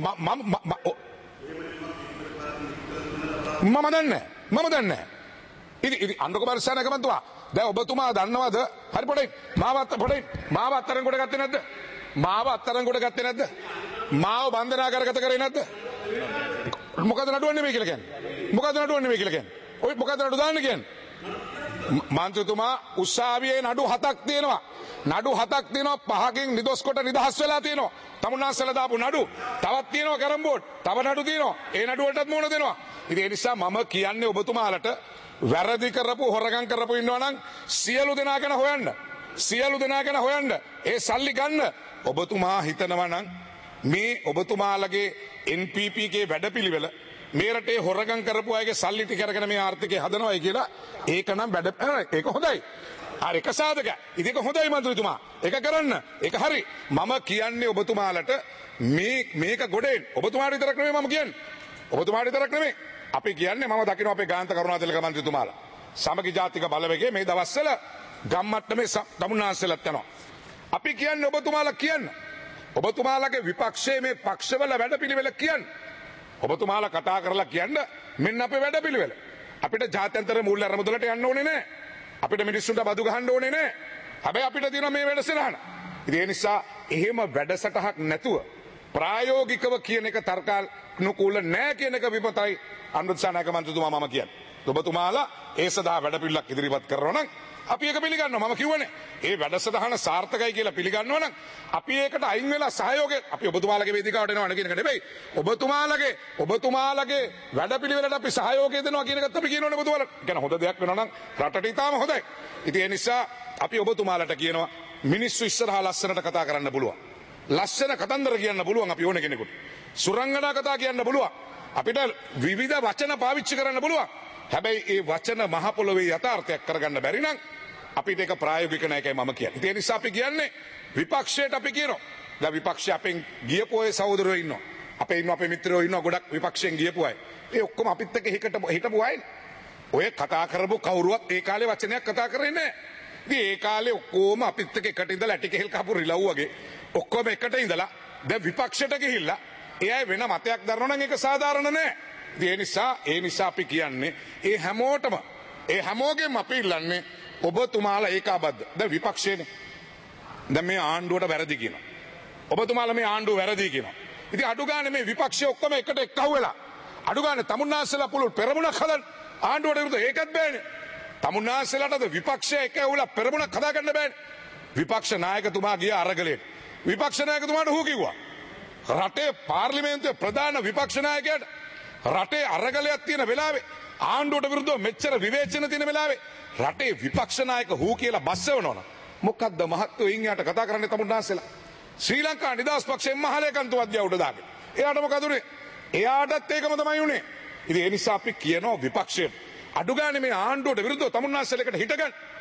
මම දන්නේ. ඉතින් අනුර කුමාර දිසානායක මන්ත්‍රීතුමා දැන් ඔබතුමා දන්නවද? හරි පොඩේ මාව අත්තරංගුවට ගත්තේ නැද්ද? මාව බන්ධනා කරගත කරේ නැද්ද? මොකද නඩුව නෙමෙයි කියලා කියන්නේ. ඔය මොකද නඩු දාන්න කියන්නේ? මන්ත්‍රීතුමා උසාවියේ නඩු 7ක් තියෙනවා. 5කින් නිදොස් කොට නිදහස් වෙලා තියෙනවා. තමුන්නාන්සලා දාපු නඩු තවත් තියෙනවා කැරම් බෝඩ්. තව නඩු තියෙනවා. ඒ නඩු වලටත් මොන දෙනවා. ඉතින් ඒ නිසා මම කියන්නේ ඔබතුමාලට වැරදි කරපු හොරගම් කරපු ඉන්නවා නම් සියලු දෙනා ගැන හොයන්න. ඒ සල්ලි ගන්න. ඔබතුමා හිතනවා නම් මේ ඔබතුමාලගේ NPP ගේ වැඩපිළිවෙල මේ රටේ හොරගම් කරපු අයගේ සල්ලි ටික අරගෙන මේ ආර්ථිකය හදනවායි කියලා ඒක නම් ඒක හොඳයි. හරි ඒක සාධකයි. ඉතින් ඒක හොඳයි මන්ත්‍රීතුමා. ඒක කරන්න. ඒක හරි. මම කියන්නේ ඔබතුමාලට මේක ගොඩෙන් ඔබතුමාට විතරක් නෙමෙයි මම කියන්නේ. ඔබතුමාට විතරක් නෙමෙයි. අපි කියන්නේ මම දකිනවා අපේ ගාන්ත කරුණාතිලක මන්ත්‍රීතුමාලා. සමගි ජාතික බලවේගයේ මේ දවස්වල ගම්මට්ටමේ තමුන්නාන්සලත් යනවා. අපි කියන්නේ ඔබතුමාලා කියන්න. ඔබතුමාලගේ විපක්ෂයේ මේ පක්ෂවල වැඩපිළිවෙල කියන්න. ඔබතුමාලා කතා කරලා කියන්න මෙන්න අපේ වැඩපිළිවෙල. අපිට ජාත්‍යන්තර මූල්‍ය අරමුදලට යන්න ඕනේ නැහැ. අපිට මිනිස්සුන්ට බදු ගහන්න ඕනේ නැහැ. හැබැයි අපිට තියෙනවා මේ වැඩසටහන. ඉතින් ඒ නිසා එහෙම වැඩසටහක් නැතුව ප්‍රායෝගිකව කියන එක තර්කානුකූල නැහැ කියන එක විපතයි අනුර දිසානායක මන්ත්‍රීතුමා මම කියන්නේ. ඔබතුමාලා ඒ සදා වැඩපිළිවෙලක් ඉදිරිපත් කරනවා නම් අපි ඒක පිළිගන්නවා. මම කියවනේ ඒ වැඩසටහන සාර්ථකයි කියලා පිළිගන්නවා නම් අපි ඒකට අයින් වෙලා සහයෝගය අපි ඔබතුමාලගේ වේදිකාවට එනවා කියන එක නෙවෙයි. ඔබතුමාලගේ වැඩපිළිවෙලට අපි සහයෝගය දෙනවා කියන එකත් අපි කියනවනේ ඔබතුමාලට. කියන හොඳ දෙයක් වෙනවා නම් රටට ඉතාම හොඳයි. ඉතින් ඒ නිසා අපි ඔබතුමාලට කියනවා මිනිස්සු ඉස්සරහා ලස්සනට කතා කරන්න පුළුවන්. ලස්සන කතන්දර කියන්න පුළුවන් අපි ඕන කෙනෙකුට. සුරංගනා කතා කියන්න පුළුවන්. අපිට විවිධ වචන පාවිච්චි කරන්න පුළුවන්. හැබැයි ඒ වචන මහ පොළොවේ යථාර්ථයක් කරගන්න බැරි නම් අපිට ඒක ප්‍රායෝගික නැහැ කියයි මම කියන්නේ. ඒ නිසා අපි කියන්නේ විපක්ෂයට අපි කියනවා. දැන් විපක්ෂය අපෙන් ගියපු අය සහෝදරයෝ ඉන්නවා. අපේ මිත්‍රයෝ ඉන්නවා ගොඩක් විපක්ෂයෙන් ගියපු අය. ඒ ඔක්කොම අපිත් එක්ක හිටපු අයනේ. ඔය කතා කරපු කවුරුවත් ඒ කාලේ වචනයක් කතා කරේ නැහැ. ඉතින් ඒ කාලේ ඔක්කොම අපිත් එක්ක එකට ඉඳලා ඇටි කෙහෙල් කපු රිලව් වගේ ඔක්කොම එකට ඉඳලා දැන් විපක්ෂයට ගිහිල්ලා ඒ අය වෙන මතයක් දරනවා නම් ඒක සාධාරණ නෑ. ඒ නිසා අපි කියන්නේ ඒ හැමෝගෙම අපි ඉල්ලන්නේ ඔබතුමාලා ඒකාබද්ධ. දැන් විපක්ෂයනේ. දැන් මේ ආණ්ඩුවට වැරදි කියනවා. ඔබතුමාලා මේ ආණ්ඩුව වැරදි කියනවා. ඉතින් අඩු ගානේ මේ විපක්ෂය ඔක්කොම එකට එක්කහුව වෙලා අඩු ගානේ තමුන්නාන්සලා පුළුල් පෙරමුණක් හදන්න ආණ්ඩුවට විරුද්ධ ඒකත් බෑනේ. තමුන්නාන්සලාට විපක්ෂය එක්කහුවලා පෙරමුණක් හදාගන්න බෑනේ. විපක්ෂ නායකතුමා ගියා අරගලයට. විපක්ෂ නායකතුමාට හු කිව්වා. රටේ පාර්ලිමේන්තුවේ ප්‍රධාන විපක්ෂ නායකයාට රටේ අරගලයක් තියෙන වෙලාවේ ආණ්ඩුවට විරුද්ධව මෙච්චර විවේචන තියෙන වෙලාවේ රටේ විපක්ෂ නායක හූ කියලා බස්සවනවනම් මොකද්ද මහත්තයෝ ඉන්හියට කතා කරන්නේ තමුන්නාන්සලා? ශ්‍රී ලංකා නිදහස් පක්ෂයෙන් මහලේකම්තුමාත්යා උඩ දාගෙන. එයාට මොකද උනේ? එයාටත් ඒකම තමයි උනේ. ඉතින් ඒ නිසා අපි කියනවා විපක්ෂයට අඩු ගානේ මේ ආණ්ඩුවට විරුද්ධව තමුන්නාන්සලකට හිටගන්න.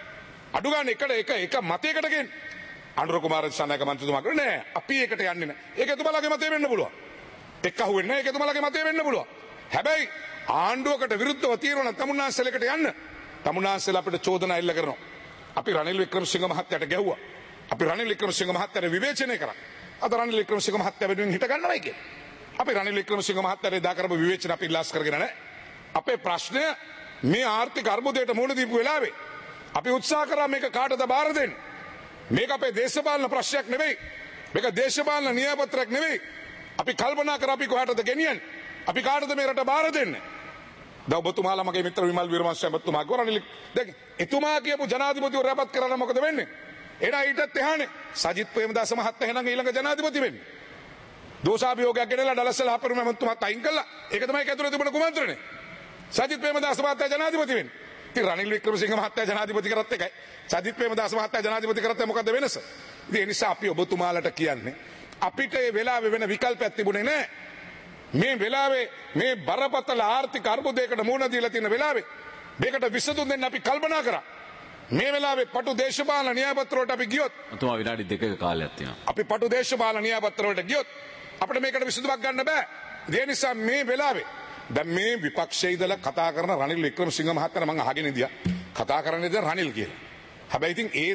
අඩු ගන්න එක මතයකට ගෙන් අනුර කුමාර දිසානායක මන්ත්‍රීතුමා කරන්නේ නෑ අපි ඒකට යන්නේ නෑ. ඒක එතුමාලගේ මතය වෙන්න පුළුවන්. එක්ක අහුවෙන්නේ නෑ ඒක එතුමාලගේ මතය වෙන්න පුළුවන්. හැබැයි ආණ්ඩුවකට විරුද්ධව තියෙනවා තමුන්නාන්සලකට යන්න. තමුන්නාන්සලා අපිට චෝදනා එල්ල කරනවා. අපි රනිල් වික්‍රමසිංහ මහත්තයාට ගැහුවා. අපි රනිල් වික්‍රමසිංහ මහත්තයාට විවේචනය කරා. අද රනිල් වික්‍රමසිංහ මහත්තයා වෙනුවෙන් හිට ගන්නවයි කියන්නේ. අපි රනිල් වික්‍රමසිංහ මහත්තයාට එදා කරපු විවේචන අපි ඉල්ලාස් කරගෙන නැහැ. අපේ ප්‍රශ්නය මේ ආර්ථික අර්බුදයට මුහුණ දීපු වෙලාවේ අපි උත්සාහ කරා මේක කාටද බාර දෙන්න. මේක අපේ දේශපාලන ප්‍රශ්නයක් නෙවෙයි. මේක දේශපාලන න්‍යායපත්‍රයක් නෙවෙයි. අපි කල්පනා කරා අපි කොහාටද ගෙනියන්නේ? අපි කාටද මේ රට බාර දෙන්නේ? දැන් ඔබතුමාලා මගේ මිත්‍ර විමල් වීරවංශ ඔබතුමා ගොරනිල් දැන් එතුමා කියපු ජනාධිපතිවරු රැපත් කරලා මොකද වෙන්නේ? එනා ඊටත් එහානේ සජිත් ප්‍රේමදාස මහත්තයා එහෙනම් ඊළඟ ජනාධිපති වෙන්නේ. දෝෂාභියෝගයක් ගෙනලා ඩලස්සලා අපරුම මන්තුමාත් අයින් කළා. ඒක තමයි කැතුලේ තිබුණ කුමන්ත්‍රණය. සජිත් ප්‍රේමදාස මහත්තයා ජනාධිපති වෙන්නේ. ඉතින් රනිල් වික්‍රමසිංහ මහත්තයා ජනාධිපති කරත් එකයි. සජිත් ප්‍රේමදාස මහත්තයා ජනාධිපති කරත් මොකද වෙනස? ඉතින් ඒ නිසා අපි ඔබතුමාලට කියන්නේ අපිට මේ වෙලාවේ වෙන විකල්පයක් තිබුණේ නැහැ. මේ වෙලාවේ මේ බරපතල ආර්ථික අර්බුදයකට මුහුණ දීලා තියෙන වෙලාවේ මේකට විසඳුම් දෙන්න අපි කල්පනා කරා. මේ වෙලාවේ පටු දේශපාලන න්‍යායපත්‍රවලට අපි ගියොත් ඔතුමා විනාඩි 2ක කාලයක් තියෙනවා. අපි පටු දේශපාලන න්‍යායපත්‍රවලට ගියොත් අපිට මේකට විසඳුමක් ගන්න බෑ. ඒ නිසා මේ වෙලාවේ දැන් මේ විපක්ෂයේ ඉඳලා කතා කරන රනිල් වික්‍රමසිංහ මහත්තයා මම අහගෙන ඉඳියා. කතා කරන්නේ දැන් රනිල් කියලා. හැබැයි ඉතින් ඒ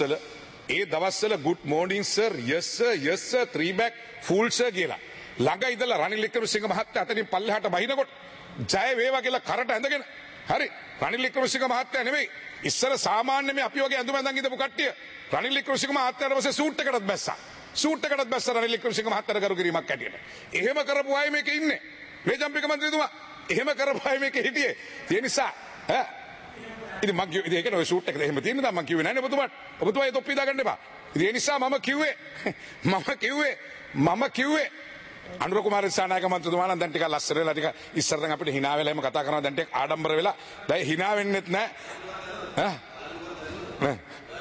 දවස්වල good morning sir yes sir three back full sir කියලා. ළඟ ඉඳලා රනිල් වික්‍රමසිංහ මහත්තයා අතනින් පල්ලෙහාට බහිනකොට ජය වේවා කියලා කරට ඇඳගෙන හරි රනිල් වික්‍රමසිංහ මහත්තයා නෙමෙයි ඉස්සර සාමාන්‍ය මේ අපි වගේ ඇඳුම ඇඳන් ඉඳපු කට්ටිය රනිල් වික්‍රමසිංහ මහත්තයාට පස්සේ සූට් එකකටත් බැස්සා. සූට් එකකටත් බැස්සා රනිල් වික්‍රමසිංහ මහත්තයාට කරු කිරීමක් ඇටියට. එහෙම කරපු අය මේකේ ඉන්නේ. මේ ජම්පික මන්ත්‍රීතුමා එහෙම කරපු අය මේකේ හිටියේ. ඒ නිසා ඈ ඉතින් මම කිව්වේ ඒකනේ ඔය සූට් එකද එහෙම තියෙනද මම කිව්වේ නැහැ නේ ඔබතුමාට. ඔබතුමා ඒ තොප්පි දාගන්න එපා. ඉතින් ඒ නිසා මම කිව්වේ අනුර කුමාර දිසානායක මන්ත්‍රීතුමා නම් දැන් ටිකක් ලස්සන වෙලා ටික ඉස්සර දැන් අපිට hina වෙලා එහෙම කතා කරනවා දැන් ටික ආඩම්බර වෙලා දැන් hina වෙන්නෙත් නැහැ ඈ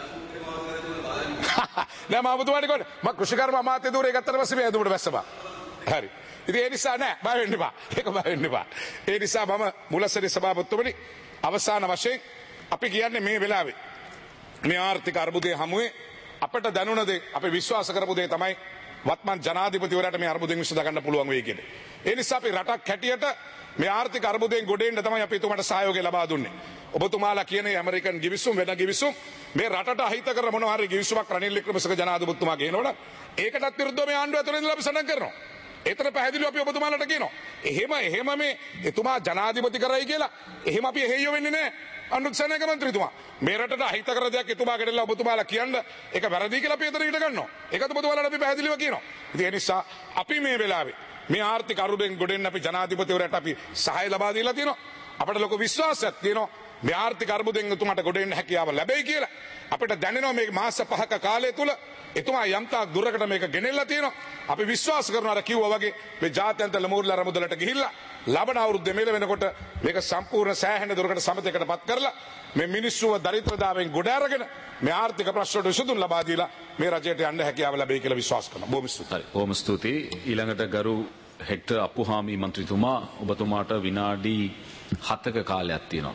නෑ මම ඔබතුමාට කිව්වනේ මම කෘෂිකර්ම අමාත්‍ය ධූරේ ගත්තට පස්සේ මේ ඇදුමට බැස්සපා හරි ඉතින් ඒ නිසා නෑ බය වෙන්න එපා ඒක බය වෙන්න එපා ඒ නිසා මම මුලසරි සභාපතිතුමනි අවසාන වශයෙන් අපි කියන්නේ මේ වෙලාවේ මේ ආර්ථික අර්බුදයේ හැමුවේ අපිට දැනුණ දේ අපි විශ්වාස කරපු දේ තමයි වත්මන් ජනාධිපතිවරයාට මේ අර්බුදයෙන් විසඳ ගන්න පුළුවන් වෙයි කියන්නේ. ඒ නිසා අපි රටක් හැටියට මේ ආර්ථික අර්බුදයෙන් ගොඩ එන්න තමයි අපි එතුමාට සහයෝගය ලබා දුන්නේ. ඔබතුමාලා කියන්නේ ඇමරිකන් ගිවිසුම් වෙන ගිවිසුම් මේ රටට අහිත කර මොනවා හරි ගිවිසුමක් රනිල් වික්‍රමසිංහ ජනාධිපතිතුමා කියනවනම් ඒකටත් විරුද්ධව මේ ආණ්ඩුව ඇතුළේ ඉඳලා අපි සඳහන් කරනවා. ඒතර පැහැදිලිව අපි ඔබතුමාලට කියනවා. එහෙම මේ එතුමා ජනාධිපති කරයි කියලා එහෙම අපි එහෙයිය වෙන්නේ නැහැ. අනුත්සනායක මන්ත්‍රීතුමා මේ රටට අහිත කර දෙයක් එතුමා ගෙඩලා ඔබතුමාලා කියන්න ඒක වැරදි කියලා අපි එතන ඉඩ ගන්නවා. ඒකත් ඔබතුමාලාට අපි පැහැදිලිව කියනවා. ඉතින් ඒ නිසා අපි මේ වෙලාවේ මේ ආර්ථික අරුදෙන් ගොඩෙන් අපි ජනාධිපතිවරයාට අපි සහාය ලබා දීලා තියෙනවා. අපිට ලොකු විශ්වාසයක් තියෙනවා මේ ආර්ථික අරුදෙන් එතුමාට ගොඩෙන්න හැකියාව ලැබෙයි කියලා. අපිට දැනෙනවා මේ මාස 5ක කාලය තුල එතුමා යම්තාක් දුරකට මේක ගෙනෙල්ලා තියෙනවා. අපි විශ්වාස කරනවා අර කිව්වා වගේ මේ ජාත්‍යන්තර ලමුරුල අරමුදලට ගිහිල්ලා ලබන අවුරුද්දේ මේල වෙනකොට මේක සම්පූර්ණ සෑහෙන දුරකට සමතයකටපත් කරලා මේ මිනිස්සුව දරිද්‍රතාවයෙන් ගොඩ අරගෙන මේ ආර්ථික ප්‍රශ්නවලට විසඳුම් ලබා දීලා මේ රජයට යන්න හැකියාව ලැබෙයි කියලා විශ්වාස කරනවා. බොහොම ස්තුතියි. බොහොම ස්තුතියි. ඊළඟට ගරු හෙක්ටර් අප්පුහාමි මන්ත්‍රීතුමා ඔබතුමාට විනාඩි 7ක කාලයක් තියෙනවා.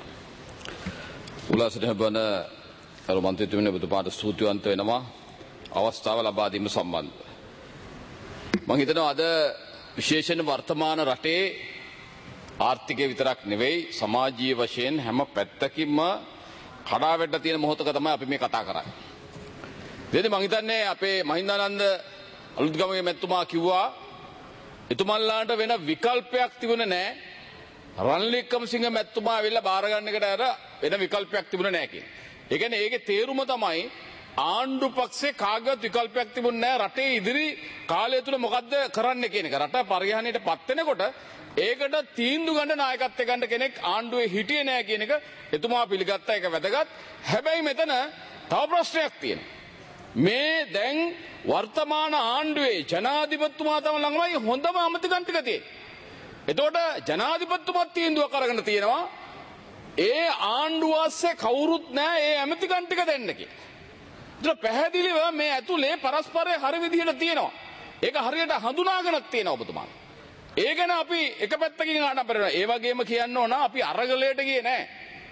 උලාසට බන අර මන්ත්‍රීතුමනි ඔබතුමාට ස්තුතිවන්ත වෙනවා අවස්ථාව ලබා දීම සම්බන්ධව. මම හිතනවා අද විශේෂයෙන් වර්තමාන රටේ ආර්ථිකය විතරක් නෙවෙයි සමාජීය වශයෙන් හැම පැත්තකින්ම කඩාවැටලා තියෙන මොහොතක තමයි අපි මේ කතා කරන්නේ. ඉතින් මම හිතන්නේ අපේ මහින්දානන්ද අලුත්ගමගේ මැතිතුමා කිව්වා එතුමන්ලාට වෙන විකල්පයක් තිබුණේ නැහැ. රනිල් වික්‍රමසිංහ මැතිතුමා ඇවිල්ලා බාර ගන්න එකට අර වෙන විකල්පයක් තිබුණේ නැහැ කියන්නේ. ඒ කියන්නේ ඒකේ තේරුම තමයි ආණ්ඩු පක්ෂේ කාගවත් විකල්පයක් තිබුණේ නැහැ රටේ ඉදිරි කාලය තුල මොකද්ද කරන්න කියන එක. රට පරිහානියට පත් වෙනකොට ඒකට තීන්දුව ගන්න නායකත්වය ගන්න කෙනෙක් ආණ්ඩුවේ හිටියේ නැහැ කියන එක එතුමා පිළිගත්තා. ඒක වැදගත්. හැබැයි මෙතන තව ප්‍රශ්නයක් තියෙනවා. මේ දැන් වර්තමාන ආණ්ඩුවේ ජනාධිපතිතුමා තම ළඟමයි හොඳම අමතිකම් ටික තියෙන්නේ. එතකොට ජනාධිපතිතුමත් තීන්දුව කරගෙන තියෙනවා ඒ ආණ්ඩුව ASCII කවුරුත් නැහැ ඒ අමතිකම් ටික දෙන්න කියලා. ඒක පැහැදිලිව මේ ඇතුලේ පරස්පරය හරි විදිහට තියෙනවා. ඒක හරියට හඳුනාගෙනක් තියෙනවා ඔබතුමාලා. ඒ ගැන අපි එක පැත්තකින් ආඩම්බර වෙනවා. ඒ වගේම කියන්න ඕන අපි අරගලයට ගියේ නැහැ.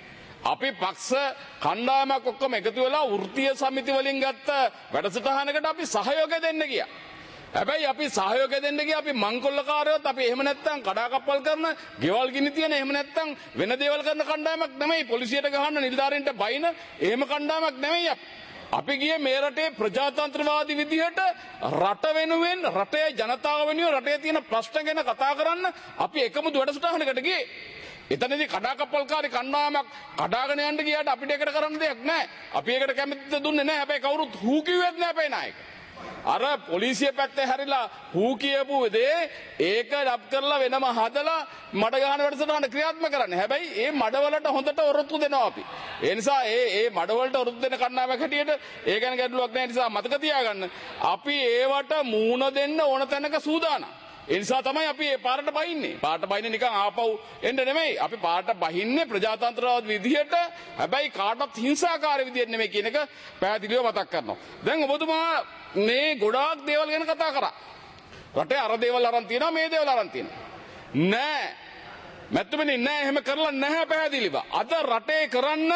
අපි පක්ෂ කණ්ඩායමක් ඔක්කොම එකතු වෙලා වෘත්තීය සමිති වලින් ගත්ත වැඩසටහනකට අපි සහයෝගය දෙන්න ගියා. හැබැයි අපි සහයෝගය දෙන්න ගියා අපි මංකොල්ලකාරයොත් අපි එහෙම නැත්තම් කඩාකප්පල් කරන, ගෙවල් ගිනි තියන එහෙම නැත්තම් වෙන දේවල් කරන කණ්ඩායමක් නෙමෙයි. පොලිසියට ගහන්න නිලධාරීන්ට බයින එහෙම කණ්ඩායමක් නෙමෙයි අපි. අපි ගියේ මේ රටේ ප්‍රජාතන්ත්‍රවාදී විදිහට රට වෙනුවෙන්, රටේ ජනතාව වෙනුවෙන්, රටේ තියෙන ප්‍රශ්න ගැන කතා කරන්න අපි එකමුතු වැඩසටහනකට ගියේ. එතනදී කඩාකප්පල්කාරී කණ්ඩායමක් කඩාගෙන යන්න ගියාට අපිට ඒකට කරන්න දෙයක් නැහැ. අපි ඒකට කැමති දුන්නේ නැහැ. හැබැයි කවුරුත් හූ කිව්වෙත් නැහැ අපේ නායක. අර පොලිසිය පැත්තේ හැරිලා හූ කියපු දේ ඒක රබ් කරලා වෙනම හදලා මඩ ගහන වැඩසටහන ක්‍රියාත්මක කරන්නේ. හැබැයි ඒ මඩවලට හොඳට ඔරොත්තු දෙනවා අපි. ඒ නිසා ඒ මඩවලට ඔරොත්තු දෙන කණ්ඩායමක් හැටියට ඒ ගැන ගැටලුවක් නැහැ. නිසා මතක තියාගන්න. අපි ඒවට මූණ දෙන්න ඕන තැනක සූදානම්. ඒ නිසා තමයි අපි මේ පාරට බහින්නේ. පාරට බහින්නේ නිකන් ආපහු එන්න නෙමෙයි. අපි පාරට බහින්නේ ප්‍රජාතන්ත්‍රවාද විදිහට. හැබැයි කාටවත් හිංසාකාරී විදිහට නෙමෙයි කියන එක පැහැදිලිව මතක් කරනවා. දැන් ඔබතුමා මේ ගොඩාක් දේවල් ගැන කතා කරා. රටේ අර දේවල් අරන් තියෙනවා, මේ දේවල් අරන් තියෙනවා. නෑ. මැතිතුමනි නෑ, එහෙම කරලා නැහැ පැහැදිලිව. අද රටේ කරන්න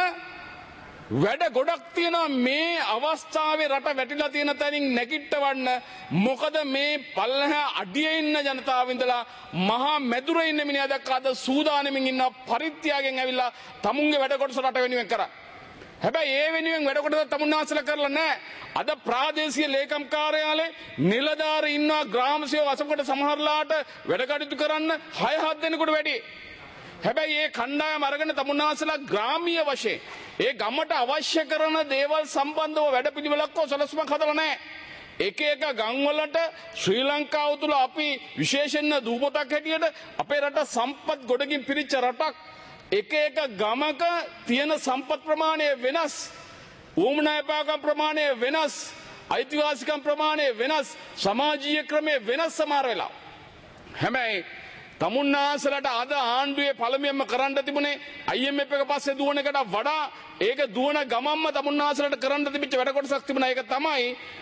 වැඩ ගොඩක් තියෙනවා. මේ අවස්ථාවේ රට වැටිලා තියෙන තැනින් නැගිටවන්න. මොකද මේ පල්ලෙහා අඩියේ ඉන්න ජනතාව ඉඳලා මහා මැදුරේ ඉන්න මිනිහා දැක්ක අද සූදානමින් ඉන්න පරිත්‍යාගයෙන් ඇවිල්ලා තමුන්ගේ වැඩ කොටස රට වෙනුවෙන් කරා. හැබැයි ඒ වෙනුවෙන් වැඩ කොටස තමුන්නාසල කරලා නැහැ. අද ප්‍රාදේශීය ලේකම් කාර්යාලේ නිලධාරී ඉන්නවා, ග්‍රාම සේවක අසමකට සමහරලාට වැඩ කටයුතු කරන්න 6-7 දෙනෙකුට වැඩි. හැබැයි ඒ කණ්ඩායම අරගෙන තමුන්නාසලා ග්‍රාමීය වශයෙන් ඒ ගමට අවශ්‍ය කරන දේවල් සම්බන්ධව වැඩපිළිවෙලක් සලස්මක් හදලා නැහැ. එක එක ගම්වලට ශ්‍රී ලංකාව තුළ අපි විශේෂයෙන්ම දූපතක් හැටියට අපේ රට සම්පත් ගොඩකින් පිරිච්ච රටක්. එක එක ගමක තියෙන සම්පත් ප්‍රමාණය වෙනස්, ඌමනායපාකම් ප්‍රමාණය වෙනස්, අයිතිවාසිකම් ප්‍රමාණය වෙනස්, සමාජීය ක්‍රමය වෙනස් සමහර වෙලා. හැබැයි තමුන්නාසලට අද ආණ්ඩුවේ පළමුවෙන්ම කරන්න තිබුණේ IMF එක පස්සේ දුවන එකට වඩා ඒක දුවන ගමම්ම තමුන්නාසලට කරන්න තිබිච්ච වැඩ කොටසක් තිබුණා. ඒක තමයි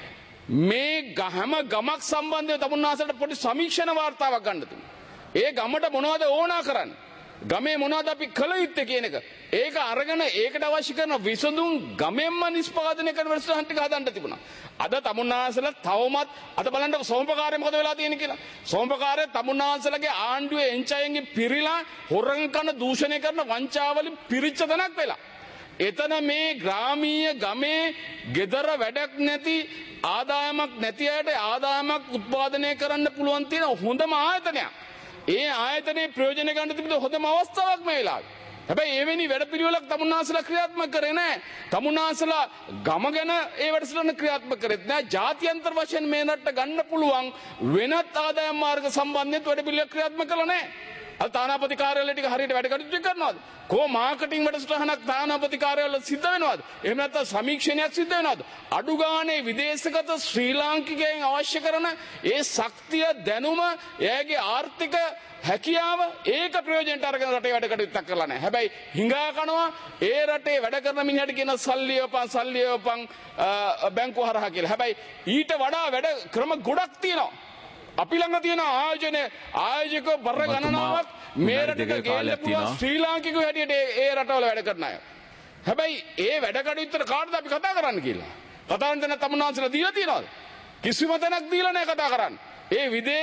මේ හැම ගමක් සම්බන්ධව තමුන්නාසලට පොඩි සමීක්ෂණ වාර්තාවක් ගන්න තිබුණා. ඒ ගමට මොනවද ඕනා කරන්නේ? ගමේ මොනවද අපි කළ යුත්තේ කියන එක. ඒක අරගෙන ඒකට අවශ්‍ය කරන විසඳුම් ගමෙන්ම නිෂ්පාදනය කරන වැඩසටහන් ටික හදන්න තිබුණා. අද තමුන්නාසල තවමත් අද බලන්න සෝමපකාරය මොකද වෙලා තියෙන්නේ කියලා. සෝමපකාරය තමුන්නාසලගේ ආණ්ඩුවේ එන්චයන්ගේ පිරිලා හොරන් කරන, දූෂණය කරන, වංචාවලින් පිරිච්ච තැනක් වෙලා. එතන මේ ග්‍රාමීය ගමේ ගෙදර වැඩක් නැති, ආදායමක් නැති අයට ආදායමක් උත්පාදනය කරන්න පුළුවන් තියෙන හොඳම ආයතනයක්. ඒ ආයතනයේ ප්‍රයෝජන ගන්න තිබෙන හොඳම අවස්ථාවක් මේ වෙලාවේ. හැබැයි එවැනි වැඩපිළිවෙලක් තමුන්නාසලා ක්‍රියාත්මක කරේ නැහැ. තමුන්නාසලා ගම ගැන ඒ වැඩසටහන ක්‍රියාත්මක කරෙත් නැහැ. ජාත්‍යන්තර වශයෙන් මේ රටට ගන්න පුළුවන් වෙනත් ආදායම් මාර්ග සම්බන්ධයෙන් වැඩපිළිවෙලක් ක්‍රියාත්මක කළා නැහැ. අද තානාපති කාර්යාලය ටික හරියට වැඩ කටයුතු කරනවද? කො මාකටිං වැඩසටහනක් තානාපති කාර්යාලවල සිද්ධ වෙනවද? එහෙම නැත්නම් සමීක්ෂණයක් සිද්ධ වෙනවද? අඩු ගානේ විදේශගත ශ්‍රී ලාංකිකයන් අවශ්‍ය කරන ඒ ශක්තිය, දැනුම, එයාගේ ආර්ථික හැකියාව ඒක ප්‍රයෝජනට අරගෙන රටේ වැඩ කටයුත්තක් කරලා නැහැ. හැබැයි හිඟා කනවා ඒ රටේ වැඩ කරන මිනිහට කියන සල්ලියපන් බැංකුව හරහා කියලා. හැබැයි ඊට වඩා වැඩ ක්‍රම ගොඩක් තියෙනවා. අපි ළඟ තියෙන ආයෝජක බර ගණනාවක් මේ රටට ගේන්න පුළුවන් ශ්‍රී ලාංකිකයෝ හැටියට ඒ රටවල වැඩ කරන අය. හැබැයි ඒ වැඩ කටයුත්තට කාටද අපි කතා කරන්න කියලා? කතා කරන්න තැන තමුන්නාන්සලා දීලා තියනවද? කිසිම තැනක් දීලා නැහැ කතා කරන්න. ඒ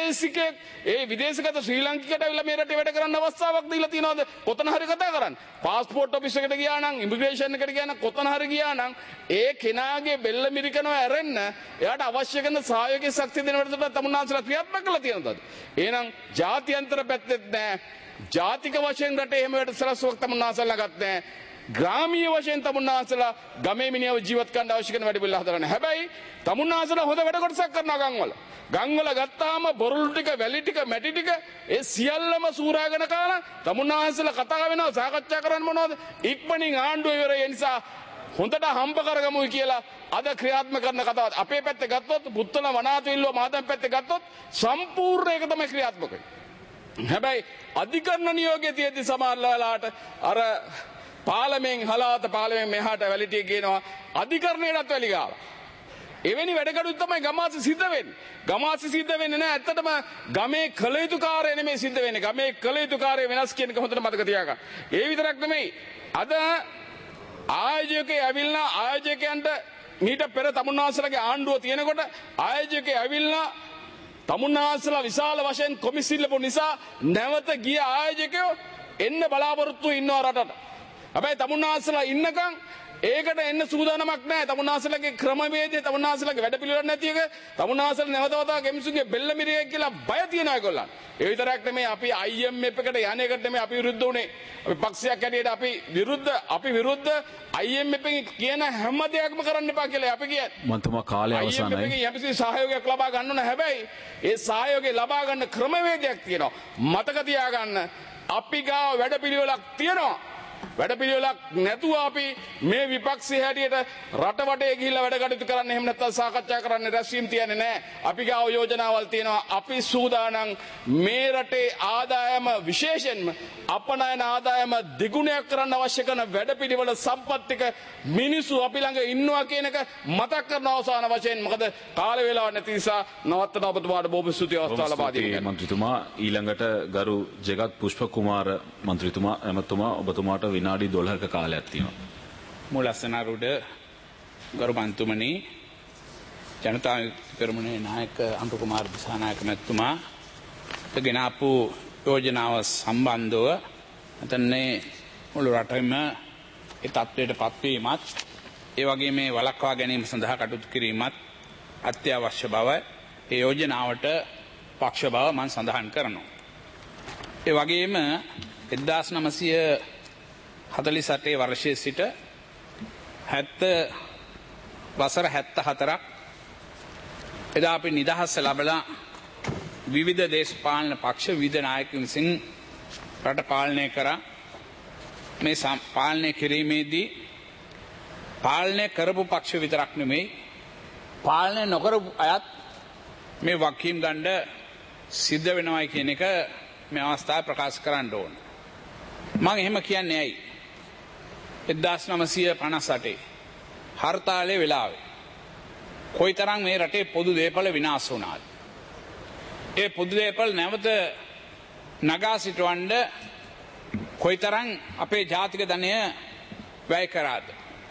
විදේශගත ශ්‍රී ලාංකිකයට අවිලා මේ රටේ වැඩ කරන්න අවස්ථාවක් දීලා තියනවද? කොතන හරි කතා කරන්න. පාස්පෝර්ට් ඔෆිස් එකට ගියා නම්, ඉමිග්‍රේෂන් එකට ගියා නම්, කොතන හරි ගියා නම් ඒ කෙනාගේ බෙල්ල මිරිකනවා ඇරෙන්න එයාට අවශ්‍ය කරන සහයෝගී ශක්තිය දෙන වැඩට තමුන්නාන්සලා ක්‍රියාත්මක කරලා තියෙනවද? එහෙනම් ජාත්‍යන්තර පැත්තෙත් නැහැ. ජාතික වශයෙන් රටේ එහෙම වැඩ සලස්වක් තමුන්නාන්සලා ගත්තේ නැහැ. ග්‍රාමීය වශයෙන් තමුන්නාන්සලා ගමේ මිනිහව ජීවත් කරන්න අවශ්‍ය කරන වැඩ පිළිවෙල හදලා නැහැ. හැබැයි තමුන්නාන්සලා හොඳ වැඩ කොටසක් කරනවා ගම්වල. ගම්වල ගත්තාම බොරළු ටික, වැලි ටික, මැටි ටික ඒ සියල්ලම සූරාගෙන කාලා තමුන්නාන්සලා කතා වෙනවා, සාකච්ඡා කරන්න මොනවද? ඉක්මනින් ආණ්ඩුව ඉවරයි. ඒ නිසා හොඳට හම්බ කරගමුයි කියලා අද ක්‍රියාත්මක කරන කතාවත් අපේ පැත්තේ ගත්තොත්, පුත්තල වනාත විල්ලුව මාතම් පැත්තේ ගත්තොත් සම්පූර්ණ ඒක තමයි ක්‍රියාත්මක වෙන්නේ. හැබැයි අධිකරණ නියෝගයේ තියෙදි සමහරලාට අර පාර්ලිමෙන් හලාත පාර්ලිමෙන් මෙහාට වැලිටිය කියනවා අධිකරණයටත් වැලි ගාලා. එවැනි වැඩ කටයුතු තමයි ගමාසි සිද්ධ වෙන්නේ. ගමාසි සිද්ධ වෙන්නේ නැහැ. ඇත්තටම ගමේ කළ යුතු කාර්යය නෙමෙයි සිද්ධ වෙන්නේ. ගමේ කළ යුතු කාර්යය වෙනස් කියන එක හොඳට මතක තියාගන්න. ඒ විතරක් නෙමෙයි. අද ආයෝජකේ ඇවිල්ලා ආයෝජකයන්ට මීට පෙර තමුන්නාසලගේ ආණ්ඩුව තියෙනකොට ආයෝජකේ ඇවිල්ලා තමුන්නාසලා විශාල වශයෙන් කොමිසිල්ලපු නිසා නැවත ගිය ආයෝජකයෝ එන්න බලාපොරොත්තු ඉන්නවා රටට. හැබැයි තමුන්නාසලා ඉන්නකම් ඒකට එන්න සූදානමක් නැහැ. තමුන්නාසලගේ ක්‍රමවේදය තමුන්නාසලගේ වැඩපිළිවෙල නැති එක තමුන්නාසල නැවතවතා ගෙම්සුගේ බෙල්ල මිරිය කියලා බය තියන අයගොල්ලන්. ඒ විතරක් නෙමෙයි අපි IMF එකට යන්නේ එකට නෙමෙයි අපි විරුද්ධ උනේ. අපි පක්ෂයක් හැටියට අපි විරුද්ධ IMF එකේ කියන හැම දෙයක්ම කරන්න එපා කියලා අපි කියන්නේ. මන්තුමා කාලය අවසానයි. IMF එකේ යම්කිසි සහයෝගයක් ලබා ගන්න ඕන. හැබැයි ඒ සහයෝගය ලබා ගන්න ක්‍රමවේදයක් තියෙනවා. මතක තියාගන්න අපි ගාව වැඩපිළිවෙලක් තියෙනවා. වැඩපිළිවෙලක් නැතුව අපි මේ විපක්ෂය හැටියට රට වටේ ගිහිල්ලා වැඩ කටයුතු කරන්න එහෙම නැත්නම් සාකච්ඡා කරන්න රැස්වීම තියන්නේ නැහැ. අපි ගාව යෝජනාවල් තියෙනවා. අපි සූදානම් මේ රටේ ආදායම විශේෂයෙන්ම අපනයන ආදායම දෙගුණයක් කරන්න අවශ්‍ය කරන වැඩපිළිවෙල සම්පත්තික මිනිස්සු අපි ළඟ ඉන්නවා කියන එක මතක් කරන අවසාන වශයෙන් මොකද කාල වේලාවක් නැති නිසා නවත්තන ඔබතුමාට බොහොම ස්තුතියි අවස්ථාව ලබා දීලා. මන්ත්‍රීතුමා ඊළඟට ගරු ජගත් පුෂ්ප කුමාර මන්ත්‍රීතුමා එමතුමා ඔබතුමාට විනාඩි 12ක කාලයක් තියෙනවා. මුලස්සනාරුඩ ගරු මන්තුමනි ජනතා පෙරමුණේ නායක අනුර කුමාර දිසානායක මැතිතුමා ගෙනාපු යෝජනාව සම්බන්ධව අතන්නේ මුළු රටෙම ඒ තත්ත්වයට පත්වීමත් ඒ වගේ මේ වළක්වා ගැනීම සඳහා කටයුතු කිරීමත් අත්‍යවශ්‍ය බව ඒ යෝජනාවට පක්ෂ බව මම සඳහන් කරනවා. ඒ වගේම 1948 වර්ෂයේ සිට වසර 74ක් එදා අපි නිදහස ලැබලා විවිධ දේශපාලන පක්ෂ විවිධ නායකයන් විසින් රට පාලනය කරා. මේ පාලනය කිරීමේදී පාලනය කරපු පක්ෂ විතරක් නෙමෙයි පාලනය නොකරපු අයත් මේ වගකීම් ගන්න සිද්ධ වෙනවයි කියන එක මේ අවස්ථාවේ ප්‍රකාශ කරන්න ඕන. මම එහෙම කියන්නේ ඇයි? 1958 හර්තාලේ වෙලාවේ කොයිතරම් මේ රටේ පොදු දේපල විනාශ වුණාද? ඒ පොදු දේපල නැවත නගා සිටවන්න කොයිතරම් අපේ ජාතික ධනය වැය කරාද?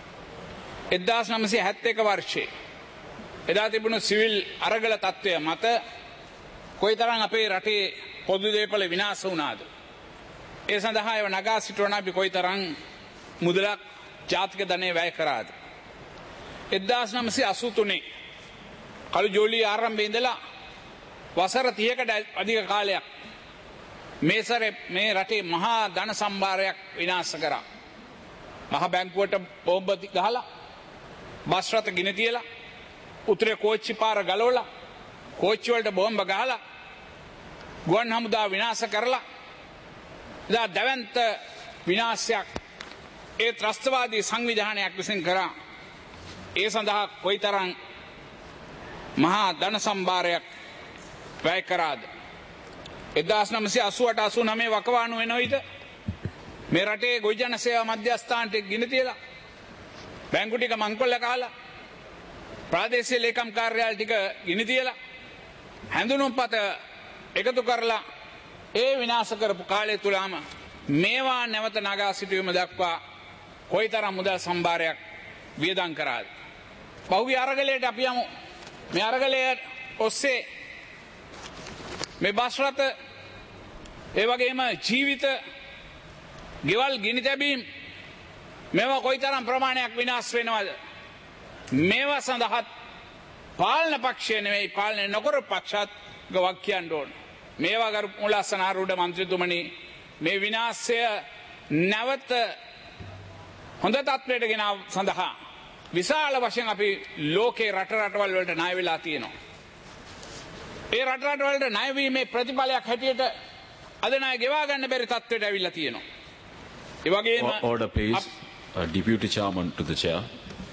1971 වර්ෂයේ එදා තිබුණු සිවිල් අරගල තත්ත්වය මත කොයිතරම් අපේ රටේ පොදු දේපල විනාශ වුණාද? ඒ සඳහා ඒව නගා සිටවන්න අපි කොයිතරම් මුදලක් ජාතික ධනය වැය කරාද? 1983 කළු ජෝලිය ආරම්භයේ ඉඳලා වසර 30කට අධික කාලයක් මේ රටේ මහා ධන සම්භාරයක් විනාශ කරා. මහා බැංකුවට බෝම්බ ගහලා බස් රථ ගිනි තියලා උතුරේ කෝච්චි පාර ගලවලා කෝච්චි වලට බෝම්බ ගහලා ගුවන් හමුදා විනාශ කරලා එදා දැවැන්ත විනාශයක් ඒ ත්‍රස්තවාදී සංවිධානයක් විසින් කරා. ඒ සඳහා කොයිතරම් මහා ධන සම්භාරයක් වැය කරාද? 1988-89 වකවානු වෙනවිට මේ රටේ ගොවිජන සේවා මධ්‍යස්ථානට ගිනි තියලා බැංකු ටික මංකොල්ල කාලා ප්‍රාදේශීය ලේකම් කාර්යාලය ටික ගිනි තියලා හැඳුනුම්පත එකතු කරලා ඒ විනාශ කරපු කාලය තුලම මේවා නැවත නගා සිටුවීම දක්වා කොයිතරම් මුදල් සම්භාරයක් වියදම් කරාද? පහුගිය අරගලයට අපි යමු. මේ අරගලයේ ඔස්සේ මේ බස් රථ ඒ වගේම ජීවිත ගෙවල් ගිනි තැබීම් මේවා කොයිතරම් ප්‍රමාණයක් විනාශ වෙනවද? මේවා සඳහා පාලන පක්ෂය නෙවෙයි පාලනය නොකරපු පක්ෂත් ගවක් කියන්න ඕන. මේවා ගරු මුලස්සනාරූඪ මන්ත්‍රීතුමනි මේ විනාශය නැවත හොඳ තත්ත්වයට ගෙන සඳහා විශාල වශයෙන් අපි ලෝකේ රටවල් වලට ණය වෙලා තියෙනවා. ඒ රටවල් වලට ණය වීමේ ප්‍රතිඵලයක් හැටියට අද ණය ගෙවා ගන්න බැරි තත්ත්වයට ඇවිල්ලා තියෙනවා. ඒ වගේම order please deputy chairman to the chair.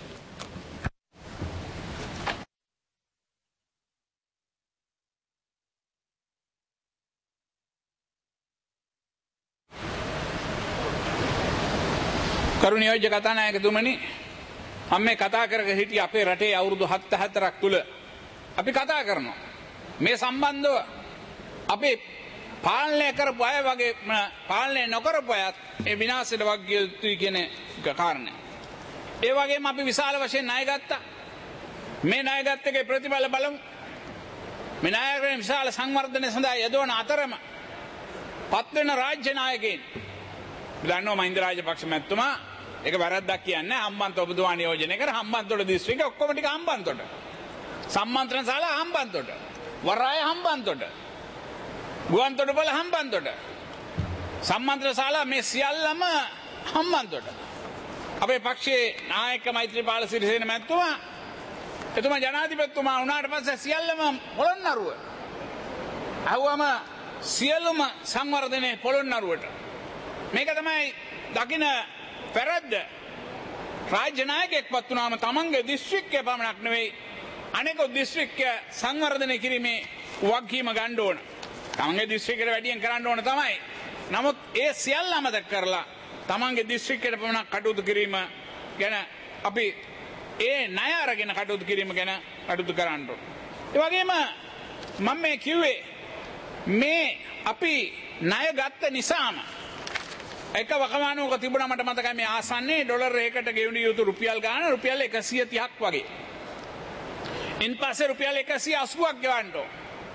කරුණියෝජ්‍ය කතානායකතුමනි මම මේ කතා කරගෙන හිටියේ අපේ රටේ අවුරුදු 74ක් තුල අපි කතා කරනවා මේ සම්බන්ධව අපේ පාලනය කරපු අය වගේ පාලනය නොකරපු අයත් ඒ විනාශයට වග කිය යුතුයි කියන කාරණය. ඒ වගේම අපි විශාල වශයෙන් ණය ගත්තා. මේ ණය ගත්ත එකේ ප්‍රතිඵල බලමු. මේ ණය විශාල සංවර්ධනය සඳහා යොදවන අතරම පත්වෙන රාජ්‍ය නායකයින් දන්නවා මහින්ද රාජපක්ෂ මැතිතුමා ඒක වැරද්දක් කියන්නේ හම්බන්තොට ඔබතුමා නියෝජනය කර හම්බන්තොට දිස්ත්‍රික්කය ඔක්කොම ටික හම්බන්තොට සම්මන්ත්‍රණ ශාලා හම්බන්තොට වරාය හම්බන්තොට ගුවන්තොටුපළ හම්බන්තොට සම්මන්ත්‍රණ ශාලා මේ සියල්ලම හම්බන්තොට අපේ පක්ෂයේ නායක මෛත්‍රීපාල සිරිසේන මැතිතුමා එතුමා ජනාධිපතිතුමා වුණාට පස්සේ සියල්ලම පොළොන්නරුව අහුවම සියලුම සංවර්ධනයේ පොළොන්නරුවට මේක තමයි දකින පැරද්ද රාජ්‍ය නායකයෙක් පත් වුණාම තමන්ගේ දිස්ත්‍රික්කය පමණක් නෙවෙයි අනෙකුත් දිස්ත්‍රික්කය සංවර්ධනය කිරීමේ වගකීම ගන්න ඕන. තමන්ගේ දිස්ත්‍රික්කයට වැඩියෙන් කරන්න ඕන තමයි. නමුත් ඒ සියල්ල අමතක කරලා තමන්ගේ දිස්ත්‍රික්කයට පමණක් කටයුතු කිරීම ගැන අපි ඒ ණය අරගෙන කටයුතු කිරීම ගැන කටයුතු කරන්න ඕන. ඒ වගේම මම මේ කිව්වේ මේ අපි ණය ගත්ත නිසාම එක වකවානුවක තිබුණා මට මතකයි මේ ආසන්නේ ඩොලර් එකකට ගෙවුණු යුතු රුපියල් ගාන රුපියල් 130ක් වගේ. ඉන් පස්සේ රුපියල් 180ක් ගෙවන්න ඕන.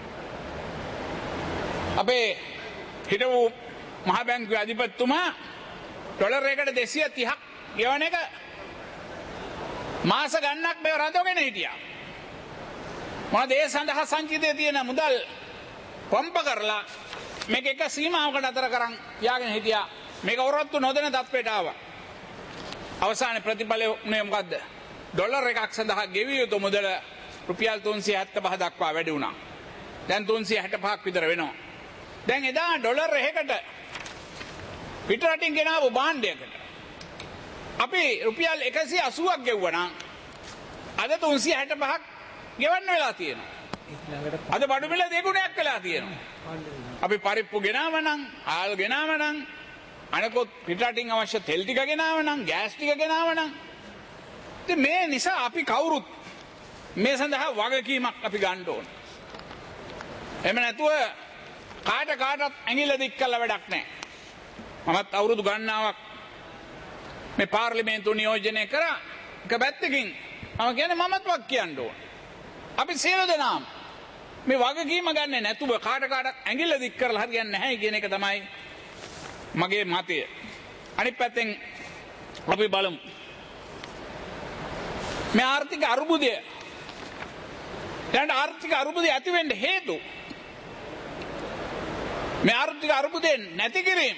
අපේ හිටපු මහ බැංකුවේ අධිපතිතුමා ඩොලර් එකකට 230ක් ගෙවන එක මාස ගණනක් මේ රඳවගෙන හිටියා. මොනද ඒ සඳහා සංචිතයේ තියෙන මුදල් පම්ප කරලා මේක එක සීමාවකට අතර කරන් තියාගෙන හිටියා. මේක වරොත්තු නොදෙන තත්ත්වයට ආවා. අවසානයේ ප්‍රතිඵලය උනේ මොකද්ද? ඩොලර් එකක් සඳහා ගෙවිය යුතු මුදල රුපියල් 375 දක්වා වැඩි වුණා. දැන් 365ක් විතර වෙනවා. දැන් එදා ඩොලර් එකකට පිටරටින් ගෙනාවු භාණ්ඩයකට අපි රුපියල් 180ක් ගෙවුවා නම් අද 365ක් ගෙවන්න වෙලා තියෙනවා. අද බඩු මිල දෙගුණයක් වෙලා තියෙනවා. අපි පරිප්පු ගෙනාව නම්, ආල් ගෙනාව නම්, අනිකොත් පිටරටින් අවශ්‍ය තෙල් ටික ගෙනාව නම්, ගෑස් ටික ගෙනාව නම්. ඉතින් මේ නිසා අපි කවුරුත් මේ සඳහා වගකීමක් අපි ගන්න ඕන. එහෙම නැතුව කාටත් ඇඟිල්ල දික් කළ වැඩක් නැහැ. මමත් අවුරුදු ගණනාවක් මේ පාර්ලිමේන්තුව නියෝජනය කරා. එක පැත්තකින් මම කියන්නේ මමත් වක් කියන්න ඕන. අපි සියලු දෙනාම මේ වගකීම ගන්න නැතුව කාටත් ඇඟිල්ල දික් කරලා හරියන්නේ නැහැ කියන එක තමයි මගේ මතය. අනිත් පැත්තෙන් අපි බලමු මේ ආර්ථික අර්බුදය. දැන් ආර්ථික අර්බුදය ඇති වෙන්න හේතු මේ ආර්ථික අර්බුදයෙන් නැති කිරීම.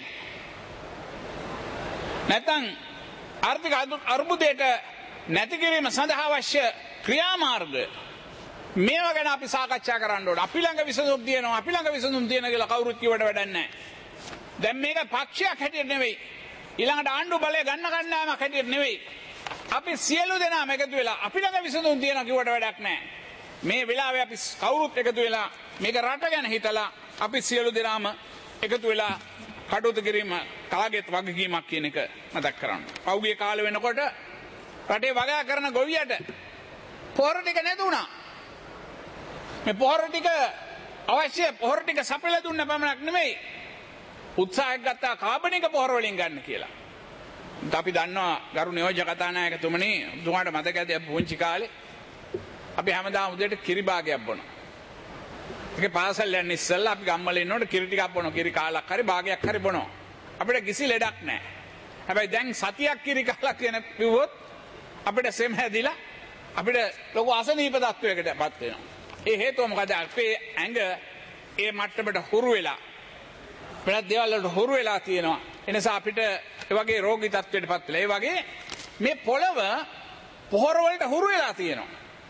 නැත්නම් ආර්ථික අර්බුදයට නැති කිරීම සඳහා අවශ්‍ය ක්‍රියාමාර්ග මේවා ගැන අපි සාකච්ඡා කරන්න ඕන. අපි ළඟ විසඳුම් තියෙනවා. අපි ළඟ විසඳුම් තියෙන කියලා කවුරුත් කිව්වට වැඩක් නැහැ. දැන් මේක පක්ෂයක් හැටියට නෙවෙයි. ඊළඟට ආණ්ඩු බලය ගන්න ගන්නාමක් හැටියට නෙවෙයි. අපි සියලු දෙනාම එකතු වෙලා අපි ළඟ විසඳුම් තියෙනවා කිව්වට වැඩක් නැහැ. මේ වෙලාවේ අපි කවුරුත් එකතු වෙලා මේක රට ගැන හිතලා අපි සියලු දෙනාම එකතු වෙලා කටයුතු කිරීම කාගේත් වගකීමක් කියන එක මතක් කරගන්න. පෞගිය කාලේ වෙනකොට රටේ වගා කරන ගොවියට පොහොර ටික නැතුණා. මේ පොහොර ටික අවශ්‍ය පොහොර ටික සපයලා දුන්න පමණක් නෙමෙයි උත්සාහයක් ගත්තා කාබනික පොහොර වලින් ගන්න කියලා. අපි දන්නවා ගරු නියෝජ්‍ය කතානායකතුමනි තුමාට මතක ඇති පුංචි කාලේ අපි හැමදාම උදේට කිරි භාගයක් බොනවා. ඒක පාසල් යන්න ඉස්සෙල්ලා අපි ගම්වල ඉන්නකොට කිරි ටිකක් බොනවා. කිරි කාලක් හරි භාගයක් හරි බොනවා. අපිට කිසි ලෙඩක් නැහැ. හැබැයි දැන් සතියක් කිරි කාලා කියන පිවොත් අපිට සෙම හැදිලා අපිට ලොකු අසනීප තත්වයකටපත් වෙනවා. ඒ හේතුව මොකද? අපේ ඇඟ ඒ මට්ටමට හුරු වෙලා වෙනත් දේවල් වලට හුරු වෙලා තියෙනවා. ඒ නිසා අපිට ඒ වගේ රෝගී තත්ත්වයකටපත් වෙලා ඒ වගේ මේ පොළව පොහොර වලට හුරු වෙලා තියෙනවා.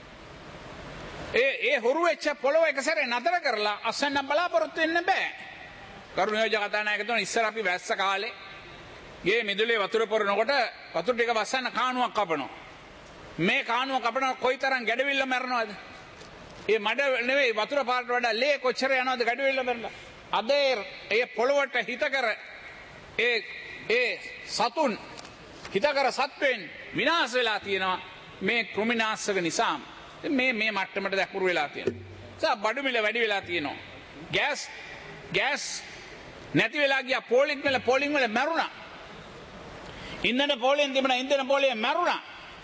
ඒ හුරු වෙච්ච පොළව එක සැරේ නතර කරලා අස්සන්න බලාපොරොත්තු වෙන්න බෑ. කරු නියෝජ්‍ය කතානායකතුමනි ඉස්සර අපි වැස්ස කාලේ ගේ මිදුලේ වතුර පොරනකොට වතුර ටික වස්සන්න කාණුවක් කපනවා. මේ කාණුව කපනවා කොයිතරම් ගැඩවිල්ල මැරනවද? ඒ මඩ නෙවෙයි වතුර පාරට වඩා ලේ කොච්චර යනවද ගැඩවිල්ල මැරලා. අද ඒ පොළවට හිතකර ඒ සතුන් හිතකර සත්වෙන් විනාශ වෙලා තියෙනවා මේ කෘමිනාශක නිසා. මේ මට්ටමට දැකුරු වෙලා තියෙනවා. සා බඩු මිල වැඩි වෙලා තියෙනවා. ගෑස් නැති වෙලා ගියා. පෝලිං වල මැරුණා. ඉන්ධන පෝලියෙන් තිබුණා ඉන්ධන පෝලිය මැරුණා.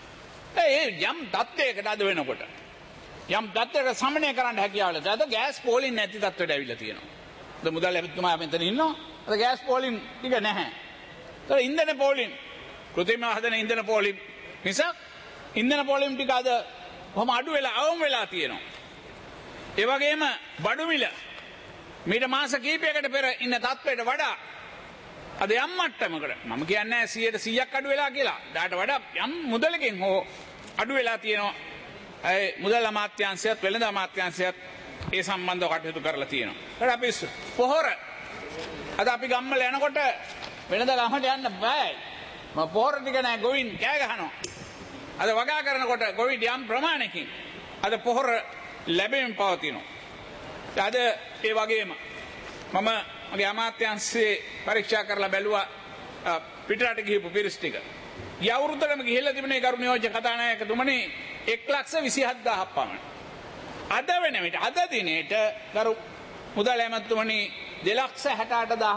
යම් තත්ත්වයකට අද වෙනකොට යම් තත්ත්වයකට සමනය කරන්න හැකියාව ලැබෙනවා. අද ගෑස් පෝලින් නැති තත්ත්වයට ඇවිල්ලා තියෙනවා. අද මුදල් ඇමතිතුමා මෙතන ඉන්නවා. අද ගෑස් පෝලින් ටික නැහැ. ඒතර ඉන්ධන පෝලින් කෘත්‍රිමව හදන ඉන්ධන පෝලින් නිසා ඉන්ධන පෝලින් ටික අද කොහොම අඩු වෙලා අවම වෙලා තියෙනවා. ඒ වගේම බඩු මිල මීට මාස කිහිපයකට පෙර ඉන්න තත්ත්වයට වඩා අද යම් මට්ටමකට මම කියන්නේ 100% අඩු වෙලා කියලා. ඊට වඩා යම් මුදලකින් හෝ අඩු වෙලා තියෙනවා. ඒ මුදල් අමාත්‍යාංශයත් වෙළඳ අමාත්‍යාංශයත් ඒ සම්බන්ධව කටයුතු කරලා තියෙනවා. ඒකට අපි පොහොර අද අපි ගම්වල යනකොට වෙනද ගමට යන්න බෑයි. මම පොහොර ටික නෑ ගොවින් කෑ ගහනවා. අද වගා කරනකොට ගොවින් යම් ප්‍රමාණයකින් අද පොහොර ලැබෙමින් පවතිනවා. අද ඒ වගේම මම මගේ අමාත්‍යාංශයේ පරීක්ෂා කරලා බැලුවා පිටරට ගිහපු පිරිස් ටික. යවුරුද්දටම ගිහිල්ලා තිබුණේ ගරු නියෝජ්‍ය කතානායකතුමනි 1,27,000ක් පමණ. අද වෙන විට අද දිනේට ගරු මුදල් ඇමතුමනි 2,68,000ක්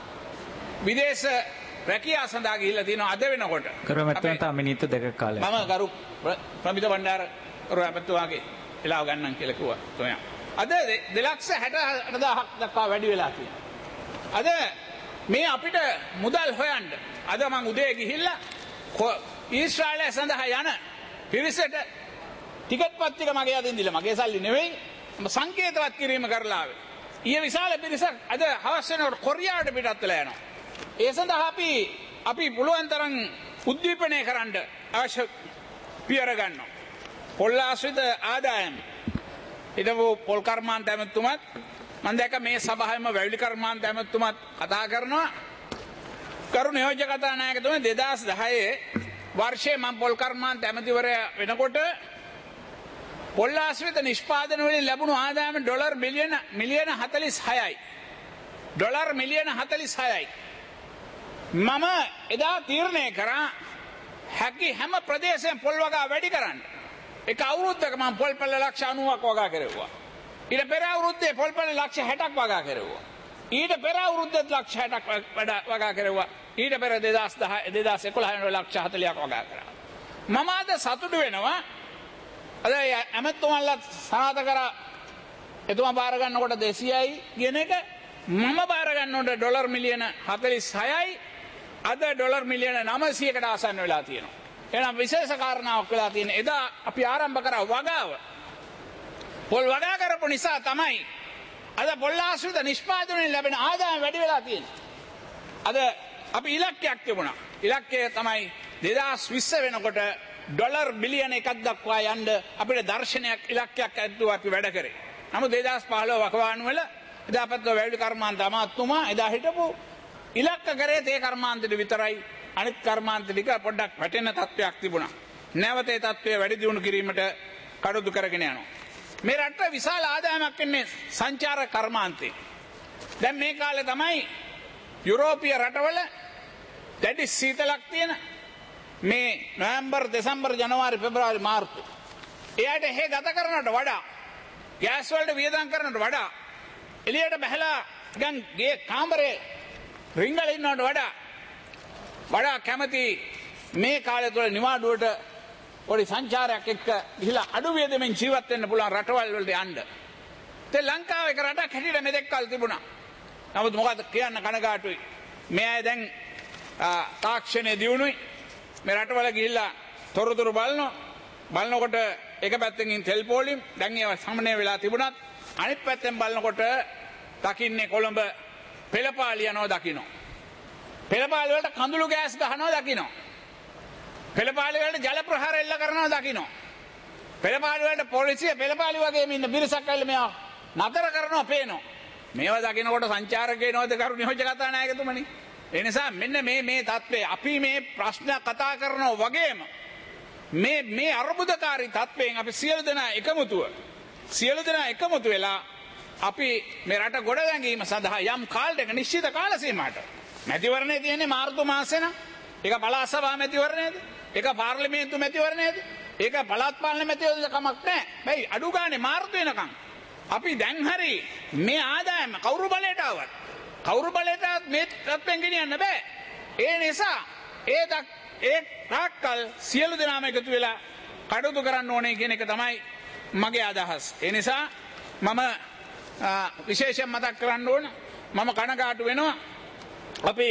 විදේශ රැකියා සඳහා ගිහිල්ලා තියෙනවා අද වෙනකොට. කරු මැතිතුමා තා මිනිත්තු දෙකක් කාලයක්. මම ගරු ප්‍රමිත බණ්ඩාර කරු ඇමතුමාගේ එලාව ගන්නම් කියලා කිව්වා. තෝයා. අද 2,68,000ක් දක්වා වැඩි වෙලා තියෙනවා. අද මේ අපිට මුදල් හොයන්න අද මං උදේ ගිහිල්ලා ඊශ්‍රායලය සඳහා යන පිරිසට ටිකට් පත්තික මගේ අතින් දීලා මගේ සල්ලි නෙවෙයි මම සංකේතවත් කිරීම කරලා ආවේ. ඊයේ විශාල පිරිසක් අද හවස් වෙනකොට කොරියාවට පිටත් වෙලා යනවා. ඒ සඳහා අපි පුළුවන් තරම් උද්දීපනය කරන්න අවශ්‍ය පියවර ගන්නවා. පොල් ආශ්‍රිත ආදායම් හිටපු පොල් කර්මාන්ත ඇමතුමත් මම දැක්ක මේ සභාවෙම වැවිලි කර්මාන්ත ඇමතුමත් කතා කරනවා. කරු නියෝජ්‍ය කතානායකතුමා 2010 වර්ෂයේ මම පොල් කර්මාන්ත ඇමතිවරයා වෙනකොට පොල් ආශ්‍රිත නිෂ්පාදන වලින් ලැබුණු ආදායම ඩොලර් මිලියන 46යි. ඩොලර් මිලියන 46යි. මම එදා තීරණය කරා හැකි හැම ප්‍රදේශයෙන් පොල් වගා වැඩි කරන්න. එක අවුරුද්දක මම පොල් පැල ලක්ෂ 90ක් වගා කෙරුවා. ඊට පෙර අවුරුද්දේ පොල් පැල ලක්ෂ 60ක් වගා කෙරුවා. ඊට පෙර අවුරුද්දෙත් ලක්ෂ 60ක් වගා කෙරුවා. ඊට පෙර 2011 වෙනකොට ලක්ෂ 40ක් වගා කරා. මම අද සතුටු වෙනවා. අද ඇමතුමන්ලා සනාථ කරා එතුමා බාර ගන්නකොට 200යි කියන එක මම බාර ගන්නකොට ඩොලර් මිලියන 46යි අද ඩොලර් මිලියන 900කට ආසන්න වෙලා තියෙනවා. එහෙනම් විශේෂ කාරණාවක් වෙලා තියෙන. එදා අපි ආරම්භ කරා වගාව. පොල් වගා කරපු නිසා තමයි අද පොල් ආශ්‍රිත නිෂ්පාදනයෙන් ලැබෙන ආදායම වැඩි වෙලා තියෙන්නේ. අද අපි ඉලක්කයක් තිබුණා. ඉලක්කය තමයි 2020 වෙනකොට ඩොලර් බිලියන 1ක් දක්වා යන්න අපිට දර්ශනයක් ඉලක්කයක් ඇද්දුවා අපි වැඩ කරේ. නමුත් 2015 වකවානු වල එදාපත්ව වැවිලි කර්මාන්ත අමාත්‍යතුමා එදා හිටපු ඉලක්ක කරේ තේ කර්මාන්තෙට විතරයි. අනිත් කර්මාන්ත ටික පොඩ්ඩක් වැටෙන තත්ත්වයක් තිබුණා. නැවත ඒ තත්ත්වය වැඩි දියුණු කිරීමට කටයුතු කරගෙන යනවා. මේ රට විශාල ආදායමක් එන්නේ සංචාර කර්මාන්තේ. දැන් මේ කාලේ තමයි යුරෝපීය රටවල දැඩි සීතලක් තියෙන මේ නොවැම්බර් දෙසැම්බර් ජනවාරි පෙබරවාරි මාර්තු. එයාට එහෙ ගත කරනවට වඩා ගෑස් වලට වියදම් කරනවට වඩා එළියට බහලා ගන් ගේ කාමරේ රිංගල ඉන්නවට වඩා කැමති මේ කාලය තුළ නිවාඩුවට පොඩි සංචාරයක් එක්ක ගිහිලා අඩු වියදමෙන් ජීවත් වෙන්න පුළුවන් රටවල් වලට යන්න. ඒ ලංකාවේ එක රටක් හැටියට මෙතෙක් කල් තිබුණා. නමුත් මොකද කියන්න කනගාටුයි. මේ අය දැන් තාක්ෂණයේ දියුණුයි. මේ රටවල ගිහිල්ලා තොරතුරු බලනකොට එක පැත්තකින් තෙල් පෝලිම් දැන් ඒවා සමනය වෙලා තිබුණත් අනිත් පැත්තෙන් බලනකොට දකින්නේ කොළඹ පෙළපාලි යනවා දකින්න. පෙළපාලි වලට කඳුළු ගෑස් ගහනවා දකින්න. පෙළපාලි වලට ජල ප්‍රහාර එල්ල කරනවා දකින්න. පෙළපාලි වලට පොලිසිය පෙළපාලි වගේම ඉන්න පිරිසක් ඇවිල්ලා මේවා නතර කරනවා පේනවා. මේවා දකින්නකොට සංචාරකයනෝද කරු නියෝජ්‍ය කතානායකතුමනි. ඒ නිසා මෙන්න මේ තත්ත්වය අපි මේ ප්‍රශ්න කතා කරනවා වගේම මේ අර්බුදකාරී තත්ත්වයෙන් අපි සියලු දෙනා එකමුතු වෙලා අපි මේ රට ගොඩ ගැනීම සඳහා යම් කාලයක නිශ්චිත කාල සීමාවට මැතිවරණේ තියෙන්නේ මාර්තු මාසෙ නම් ඒක පළාත් සභා මැතිවරණයේද ඒක පාර්ලිමේන්තු මැතිවරණයේද ඒක පළාත් පාලන මැතිවරණයේද කමක් නැහැ. බයි අඩු ගානේ මාර්තු වෙනකන් අපි දැන් හරි මේ ආදායම කවුරු බලයට ආවත් මේ තත්ත්වෙන් ගෙනියන්න බෑ. ඒ නිසා ඒ තාක්කල් සියලු දෙනාම එකතු වෙලා කටයුතු කරන්න ඕනේ කියන එක තමයි මගේ අදහස්. ඒ නිසා මම විශේෂයෙන් මතක් කරන්න ඕන මම කනගාටු වෙනවා අපි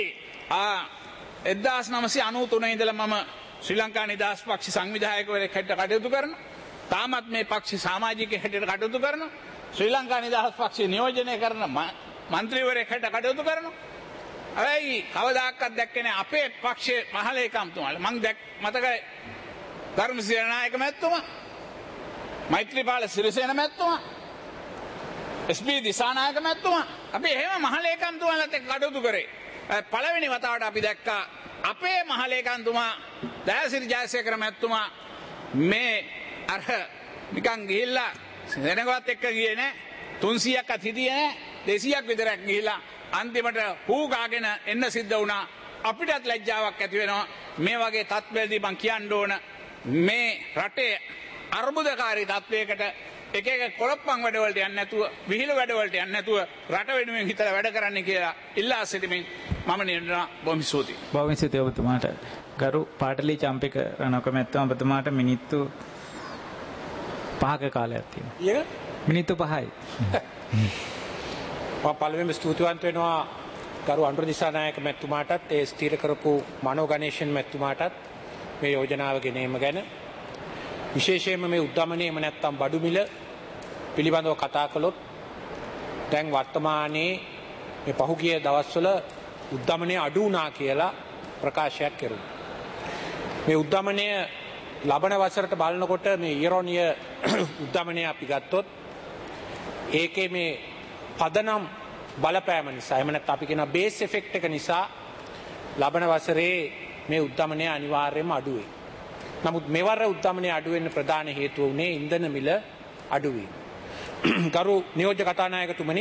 1993 ඉඳලා මම ශ්‍රී ලංකා නිදහස් පක්ෂ සංවිධායකවරයෙක් හැටියට කටයුතු කරනවා. තාමත් මේ පක්ෂ සමාජිකයෙක් හැටියට කටයුතු කරනවා. ශ්‍රී ලංකා නිදහස් පක්ෂ නියෝජනය කරන මන්ත්‍රීවරයෙක් හැටියට කටයුතු කරනවා. හැබැයි කවදාකවත් දැක්කේ නැහැ අපේ පක්ෂයේ මහලේකම්තුමාලා. මං මතකයි ධර්මසිරි නායක මැතිතුමා, මෛත්‍රීපාල සිරිසේන මැතිතුමා, SP දිසානායක මැතිතුමා අපි එහෙම මහලේකම්තුමාලාත් එක්ක කටයුතු කරේ. පළවෙනි වතාවට අපි දැක්කා අපේ මහලේකම්තුමා දයාසිරි ජයසේකර මැතිතුමා මේ අර නිකන් ගිහිල්ලා සෙනගවත් එක්ක ගියේ නෑ 300ක්වත් හිටියේ නෑ 200ක් විතරක් ගිහිල්ලා අන්තිමට හූ ගාගෙන එන්න සිද්ධ වුණා. අපිටත් ලැජ්ජාවක් ඇති වෙනවා මේ වගේ තත්ත්වවලදී මං කියන්න ඕන මේ රටේ අර්බුදකාරී තත්ත්වයකට එක කොළප්පන් වැඩවලට යන්නේ නැතුව විහිළු වැඩවලට යන්නේ නැතුව රට වෙනුවෙන් හිතලා වැඩ කරන්න කියලා ඉල්ලා සිටිමින් මම නියුණා. බොහොම ස්තුතියි. බොහොම ස්තුතියි ඔබතුමාට. ගරු පාටලි චම්පික රණක මැතිතුමා ඔබතුමාට මිනිත්තු 5ක කාලයක් තියෙනවා. මිනිත්තු 5යි. පළවෙනිම ස්තුතිවන්ත වෙනවා ගරු අනුර දිසානායක මැතිතුමාටත් ඒ ස්ථීර කරපු මනෝ ගණේෂන් මැතිතුමාටත් මේ යෝජනාව ගෙනීම ගැන විශේෂයෙන්ම මේ උද්දමනයේම නැත්තම් බඩු මිල පිළිබඳව කතා කළොත් දැන් වර්තමානයේ මේ පහුගිය දවස්වල උද්දමනය අඩු වුණා කියලා ප්‍රකාශයක් කෙරුණා. මේ උද්දමනය ලබන වසරට බලනකොට මේ year on year උද්දමනය අපි ගත්තොත් ඒකේ මේ පදනම් බලපෑම නිසා එහෙම නැත්නම් අපි කියන බේස් ඉෆෙක්ට් එක නිසා ලබන වසරේ මේ උද්දමනය අනිවාර්යයෙන්ම අඩු වෙයි. නමුත් මෙවර උද්දමනය අඩු වෙන්න ප්‍රධාන හේතුව උනේ ඉන්ධන මිල අඩු වීම. ගරු නියෝජ්‍ය කතානායකතුමනි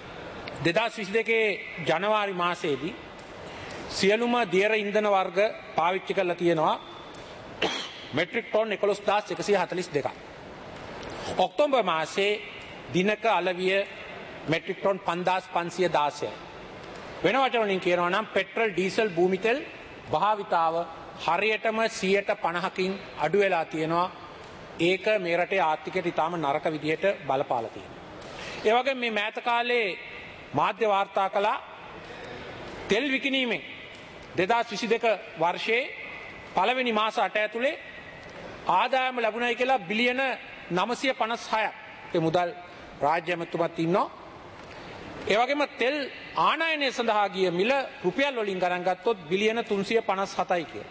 2022 ජනවාරි මාසයේදී සියලුම දියර ඉන්ධන වර්ග පාවිච්චි කරලා තියෙනවා මෙට්‍රික් ටොන් 11142ක්. ඔක්තෝබර් මාසයේ දිනක අලවිය මෙට්‍රික් ටොන් 5516යි. වෙන වචන වලින් කියනවා නම් පෙට්‍රල් ඩීසල් භූමිතෙල් භාවිතාව හරියටම 50%කින් අඩු වෙලා තියෙනවා. ඒක මේ රටේ ආර්ථිකයට ඉතාම නරක විදිහට බලපාලා තියෙනවා. ඒ වගේම මේ මෑත කාලේ මාධ්‍ය වාර්තා කළා තෙල් විකිණීමෙන් 2022 වර්ෂයේ පළවෙනි මාස 8 ඇතුලේ ආදායම ලැබුණයි කියලා බිලියන 956ක් ඒ මුදල් රාජ්‍ය ඇමතුමත් ඉන්නවා. ඒ වගේම තෙල් ආනයනය සඳහා ගිය මිල රුපියල් වලින් ගණන් ගත්තොත් බිලියන 357යි කියලා.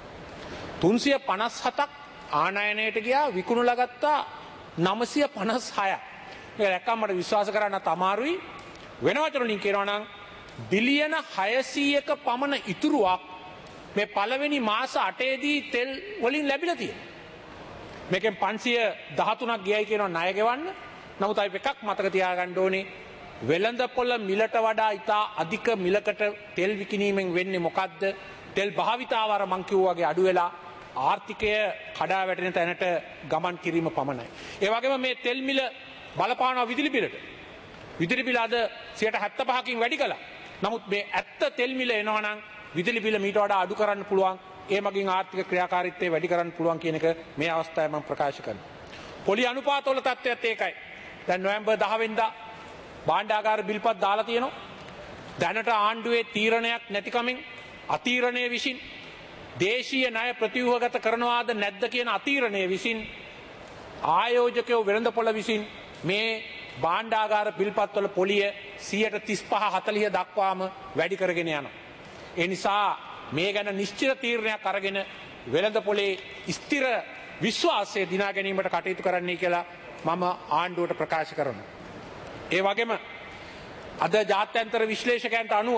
357ක් ආනයනයට ගියා විකුණලා ගත්තා 956ක්. මේක දැක්කම මට විශ්වාස කරන්නත් අමාරුයි. වෙන වචන වලින් කියනවා නම් බිලියන 600ක පමණ ඉතුරුවක් මේ පළවෙනි මාස 8ේදී තෙල් වලින් ලැබිලා තියෙනවා. මේකෙන් 513ක් ගියයි කියනවා ණය ගෙවන්න. නමුත් අපි එකක් මතක තියාගන්න ඕනේ වෙළඳපොළ මිලට වඩා ඉතා අධික මිලකට තෙල් විකිණීමෙන් වෙන්නේ මොකද්ද? තෙල් භාවිතාව අර මං කිව්වා වගේ අඩු වෙලා ආර්ථිකය කඩා වැටෙන තැනට ගමන් කිරීම පමණයි. ඒ වගේම මේ තෙල් මිල බලපානවා විදුලි බිලට. විදුලි බිල අද 75%කින් වැඩි කළා. නමුත් මේ ඇත්ත තෙල් මිල එනවා නම් විදුලි බිල මීට වඩා අඩු කරන්න පුළුවන්. ඒ මගින් ආර්ථික ක්‍රියාකාරීත්වය වැඩි කරන්න පුළුවන් කියන එක මේ අවස්ථාවේ මම ප්‍රකාශ කරනවා. පොලි අනුපාතවල තත්ත්වයත් ඒකයි. දැන් නොවැම්බර් 10 වෙනිදා භාණ්ඩාගාර බිල්පත් දාලා තියෙනවා. දැනට ආණ්ඩුවේ තීරණයක් නැතිකමින් අතීරණය විසින් දේශීය ණය ප්‍රතිව්‍යුහගත කරනවාද නැද්ද කියන අතීරණය විසින් ආයෝජකයෝ වෙළඳපොළ විසින් මේ භාණ්ඩාගාර බිල්පත්වල පොලිය 35-40 දක්වාම වැඩි කරගෙන යනවා. ඒ නිසා මේ ගැන නිශ්චිත තීරණයක් අරගෙන වෙළඳපොලේ ස්ථිර විශ්වාසය දිනා ගැනීමට කටයුතු කරන්නයි කියලා මම ආණ්ඩුවට ප්‍රකාශ කරනවා. ඒ වගේම අද ජාත්‍යන්තර විශ්ලේෂකයන්ට අනුව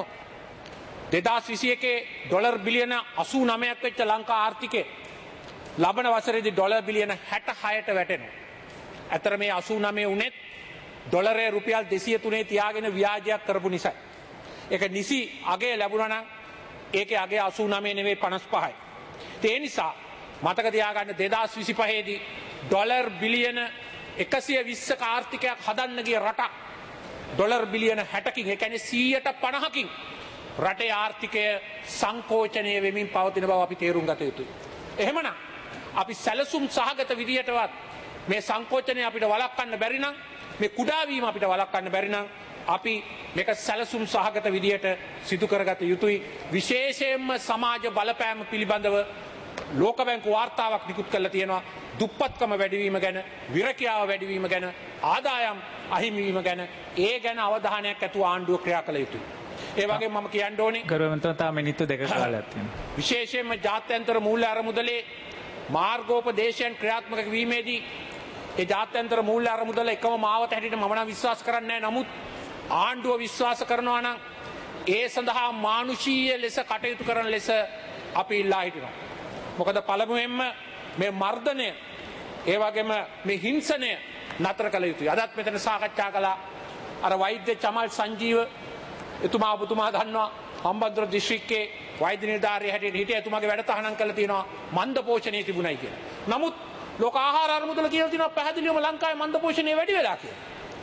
2021 ඩොලර් බිලියන 89ක් වෙච්ච ලංකා ආර්ථිකය ලබන වසරේදී ඩොලර් බිලියන 66ට වැටෙනවා. අතර මේ 89 උනේත් ඩොලරේ රුපියල් 203 තියාගෙන ව්‍යාජයක් කරපු නිසා. ඒක නිසි අගය ලැබුණා නම් ඒකේ අගය 89 නෙවෙයි 55යි. ඒ නිසා මතක තියාගන්න 2025 දී ඩොලර් බිලියන 120ක ආර්ථිකයක් හදන්න ගිය රටක් ඩොලර් බිලියන 60කින් ඒ කියන්නේ 150කින් රටේ ආර්ථිකය සංකෝචනය වෙමින් පවතින බව අපි තේරුම් ගත යුතුයි. එහෙමනම් අපි සැලසුම් සහගත විදියටවත් මේ සංකෝචනය අපිට වළක්වන්න බැරි නම් මේ කුඩා වීම අපිට වළක්වන්න බැරි නම් අපි මේක සැලසුම් සහගත විදියට සිදු කරගත යුතුයි. විශේෂයෙන්ම සමාජ බලපෑම පිළිබඳව ලෝක බැංකු වාර්තාවක් නිකුත් කරලා තියෙනවා. දුප්පත්කම වැඩිවීම ගැන, විරකියාව වැඩිවීම ගැන, ආදායම් අහිමිවීම ගැන ඒ ගැන අවධානයක් ඇතුව ආණ්ඩුව ක්‍රියා කළ යුතුයි. ඒ වගේම මම කියන්න ඕනේ ගරුවන්තෝ තා මිනිත්තු දෙක කාලයක් තියෙනවා. විශේෂයෙන්ම ජාත්‍යන්තර මූල්‍ය අරමුදලේ මාර්ගෝපදේශයන් ක්‍රියාත්මක වීමේදී ඒ ජාත්‍යන්තර මූල්‍ය අරමුදල එකම මාවත හැටියට මම නම් විශ්වාස කරන්නේ නැහැ. නමුත් ආණ්ඩුව විශ්වාස කරනවා නම් ඒ සඳහා මානුෂීය ලෙස කටයුතු කරන ලෙස අපි ඉල්ලා හිටිනවා. මොකද පළමුවෙන්ම මේ මර්ධනය ඒ වගේම මේ හිංසනය නතර කළ යුතුයි. අදත් මෙතන සාකච්ඡා කළා අර වෛද්‍ය චමල් සංජීව එතුමා ඔබතුමා දන්නවා හම්බන්තොට දිස්ත්‍රික්කයේ වෛද්‍ය නිලධාරියා හැටියට හිටිය එතුමාගේ වැඩ තහනම් කරලා තියෙනවා මන්ද පෝෂණයේ තිබුණයි කියලා. නමුත් ලෝක ආහාර අරමුදල කියලා තියෙනවා පැහැදිලිවම ලංකාවේ මන්ද පෝෂණය වැඩි වෙලා කියලා.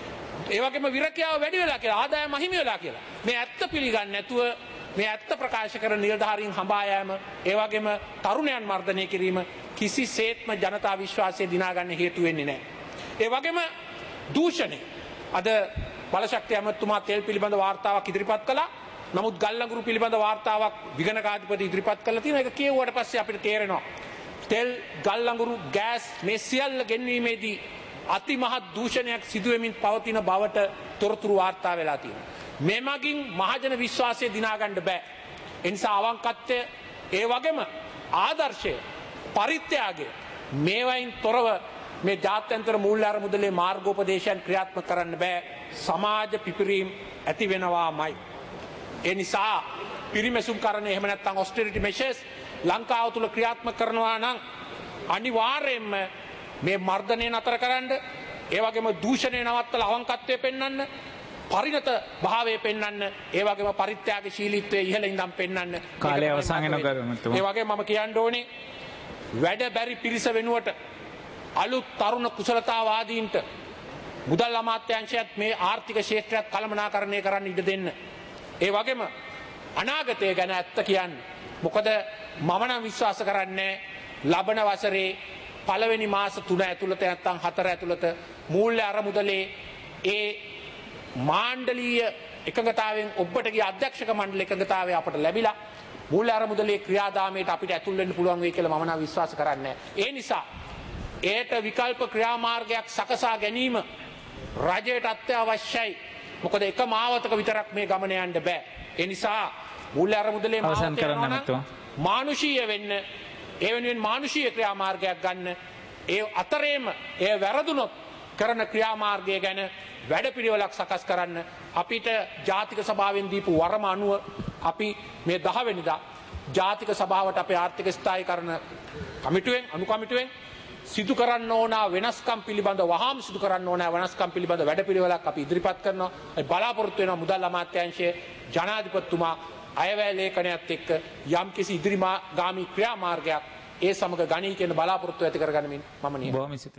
ඒ වගේම විරකියාව වැඩි වෙලා කියලා, ආදායම අහිමි වෙලා කියලා. මේ ඇත්ත පිළිගන්නේ නැතුව මේ ඇත්ත ප්‍රකාශ කරන නිලධාරීන් හඹා යෑම, ඒ වගේම තරුණයන් මර්ධනය කිරීම කිසිසේත්ම ජනතා විශ්වාසය දිනා ගන්න හේතු වෙන්නේ නැහැ. ඒ වගේම දූෂණය. අද බලශක්ති ඇමතුමා තෙල් පිළිබඳ වාර්තාවක් ඉදිරිපත් කළා. නමුත් ගල්ලඟුරු පිළිබඳ වාර්තාවක් විගණකාධිපති ඉදිරිපත් කළා තියෙනවා. ඒක කියුවට පස්සේ අපිට තේරෙනවා තෙල්, ගල්ලඟුරු, ගෑස් මේ සියල්ල ගෙන්වීමේදී අතිමහත් දූෂණයක් සිදුවෙමින් පවතින බවට තොරතුරු වාර්තා වෙලා තියෙනවා. මේ මගින් මහජන විශ්වාසය දිනා ගන්න බෑ. ඒ නිසා අවංකත්වය, ඒ වගේම ආදර්ශය, පරිත්‍යාගය මේවයින් තොරව මේ ජාත්‍යන්තර මූල්‍ය අරමුදලේ මාර්ගෝපදේශයන් ක්‍රියාත්මක කරන්න බෑ. සමාජ පිපිරීම් ඇති වෙනවාමයි. ඒ නිසා පිරිමැසුම්කරණය එහෙම නැත්නම් ඔස්ටෙරිටි මෙෂර්ස් ලංකාව තුල ක්‍රියාත්මක කරනවා නම් අනිවාර්යයෙන්ම මේ මර්ධනය නතර කරන්න, ඒ වගේම දූෂණය නවත්තලා අවංකත්වය පෙන්වන්න, පරිණත භාවය පෙන්වන්න, ඒ වගේම පරිත්‍යාගශීලීත්වයේ ඉහළ ඉඳන් පෙන්වන්න. කාලය අවසන් වෙනවා. ඒ වගේම මම කියන්න ඕනේ වැඩ බැරි පිරිස වෙනුවට අලුත් තරුණ කුසලතාවාදීන්ට මුදල් අමාත්‍යාංශයත් මේ ආර්ථික ක්ෂේත්‍රයත් කළමනාකරණය කරන්න ඉඩ දෙන්න. ඒ වගේම අනාගතය ගැන ඇත්ත කියන්න. මොකද මම නම් විශ්වාස කරන්නේ ලබන වසරේ පළවෙනි මාස 3 ඇතුළත නැත්නම් 4 ඇතුළත මූල්‍ය අරමුදලේ ඒ මාණ්ඩලීය එකඟතාවයෙන් ඔබට ගිය අධ්‍යක්ෂක මණ්ඩල එකඟතාවය අපට ලැබිලා මූල්‍ය අරමුදලේ ක්‍රියාදාමයට අපිට ඇතුල් වෙන්න පුළුවන් වෙයි කියලා මම නම් විශ්වාස කරන්නේ. ඒ නිසා ඒට විකල්ප ක්‍රියාමාර්ගයක් සකසා ගැනීම රජයට අත්‍යවශ්‍යයි. මොකද එක මාවතක විතරක් මේ ගමන යන්න බෑ. ඒ නිසා මූල්‍ය අරමුදලේ මානුෂීය වෙන්න, ඒ වෙනුවෙන් මානුෂීය ක්‍රියාමාර්ගයක් ගන්න, ඒ අතරේම ඒ වැරදුනොත් කරන ක්‍රියාමාර්ගය ගැන වැඩපිළිවෙලක් සකස් කරන්න අපිට ජාතික සභාවෙන් දීපු වරම අනුව අපි මේ 10 වෙනිදා ජාතික සභාවට අපේ ආර්ථික ස්ථායීකරණ කමිටුවෙන් අනුකමිටුවෙන් සිදු කරන්න ඕන වෙනස්කම් පිළිබඳ වහාම සිදු කරන්න ඕන වෙනස්කම් පිළිබඳ වැඩපිළිවෙලක් අපි ඉදිරිපත් කරනවා. ඒ බලාපොරොත්තු වෙනවා මුදල් අමාත්‍යාංශයේ ජනාධිපතිතුමා අයවැය ලේඛනයත් එක්ක යම්කිසි ඉදිරිගාමී ක්‍රියාමාර්ගයක් ඒ සමග ගණී කියන බලාපොරොත්තු ඇති කරගන්නමින් මම නියම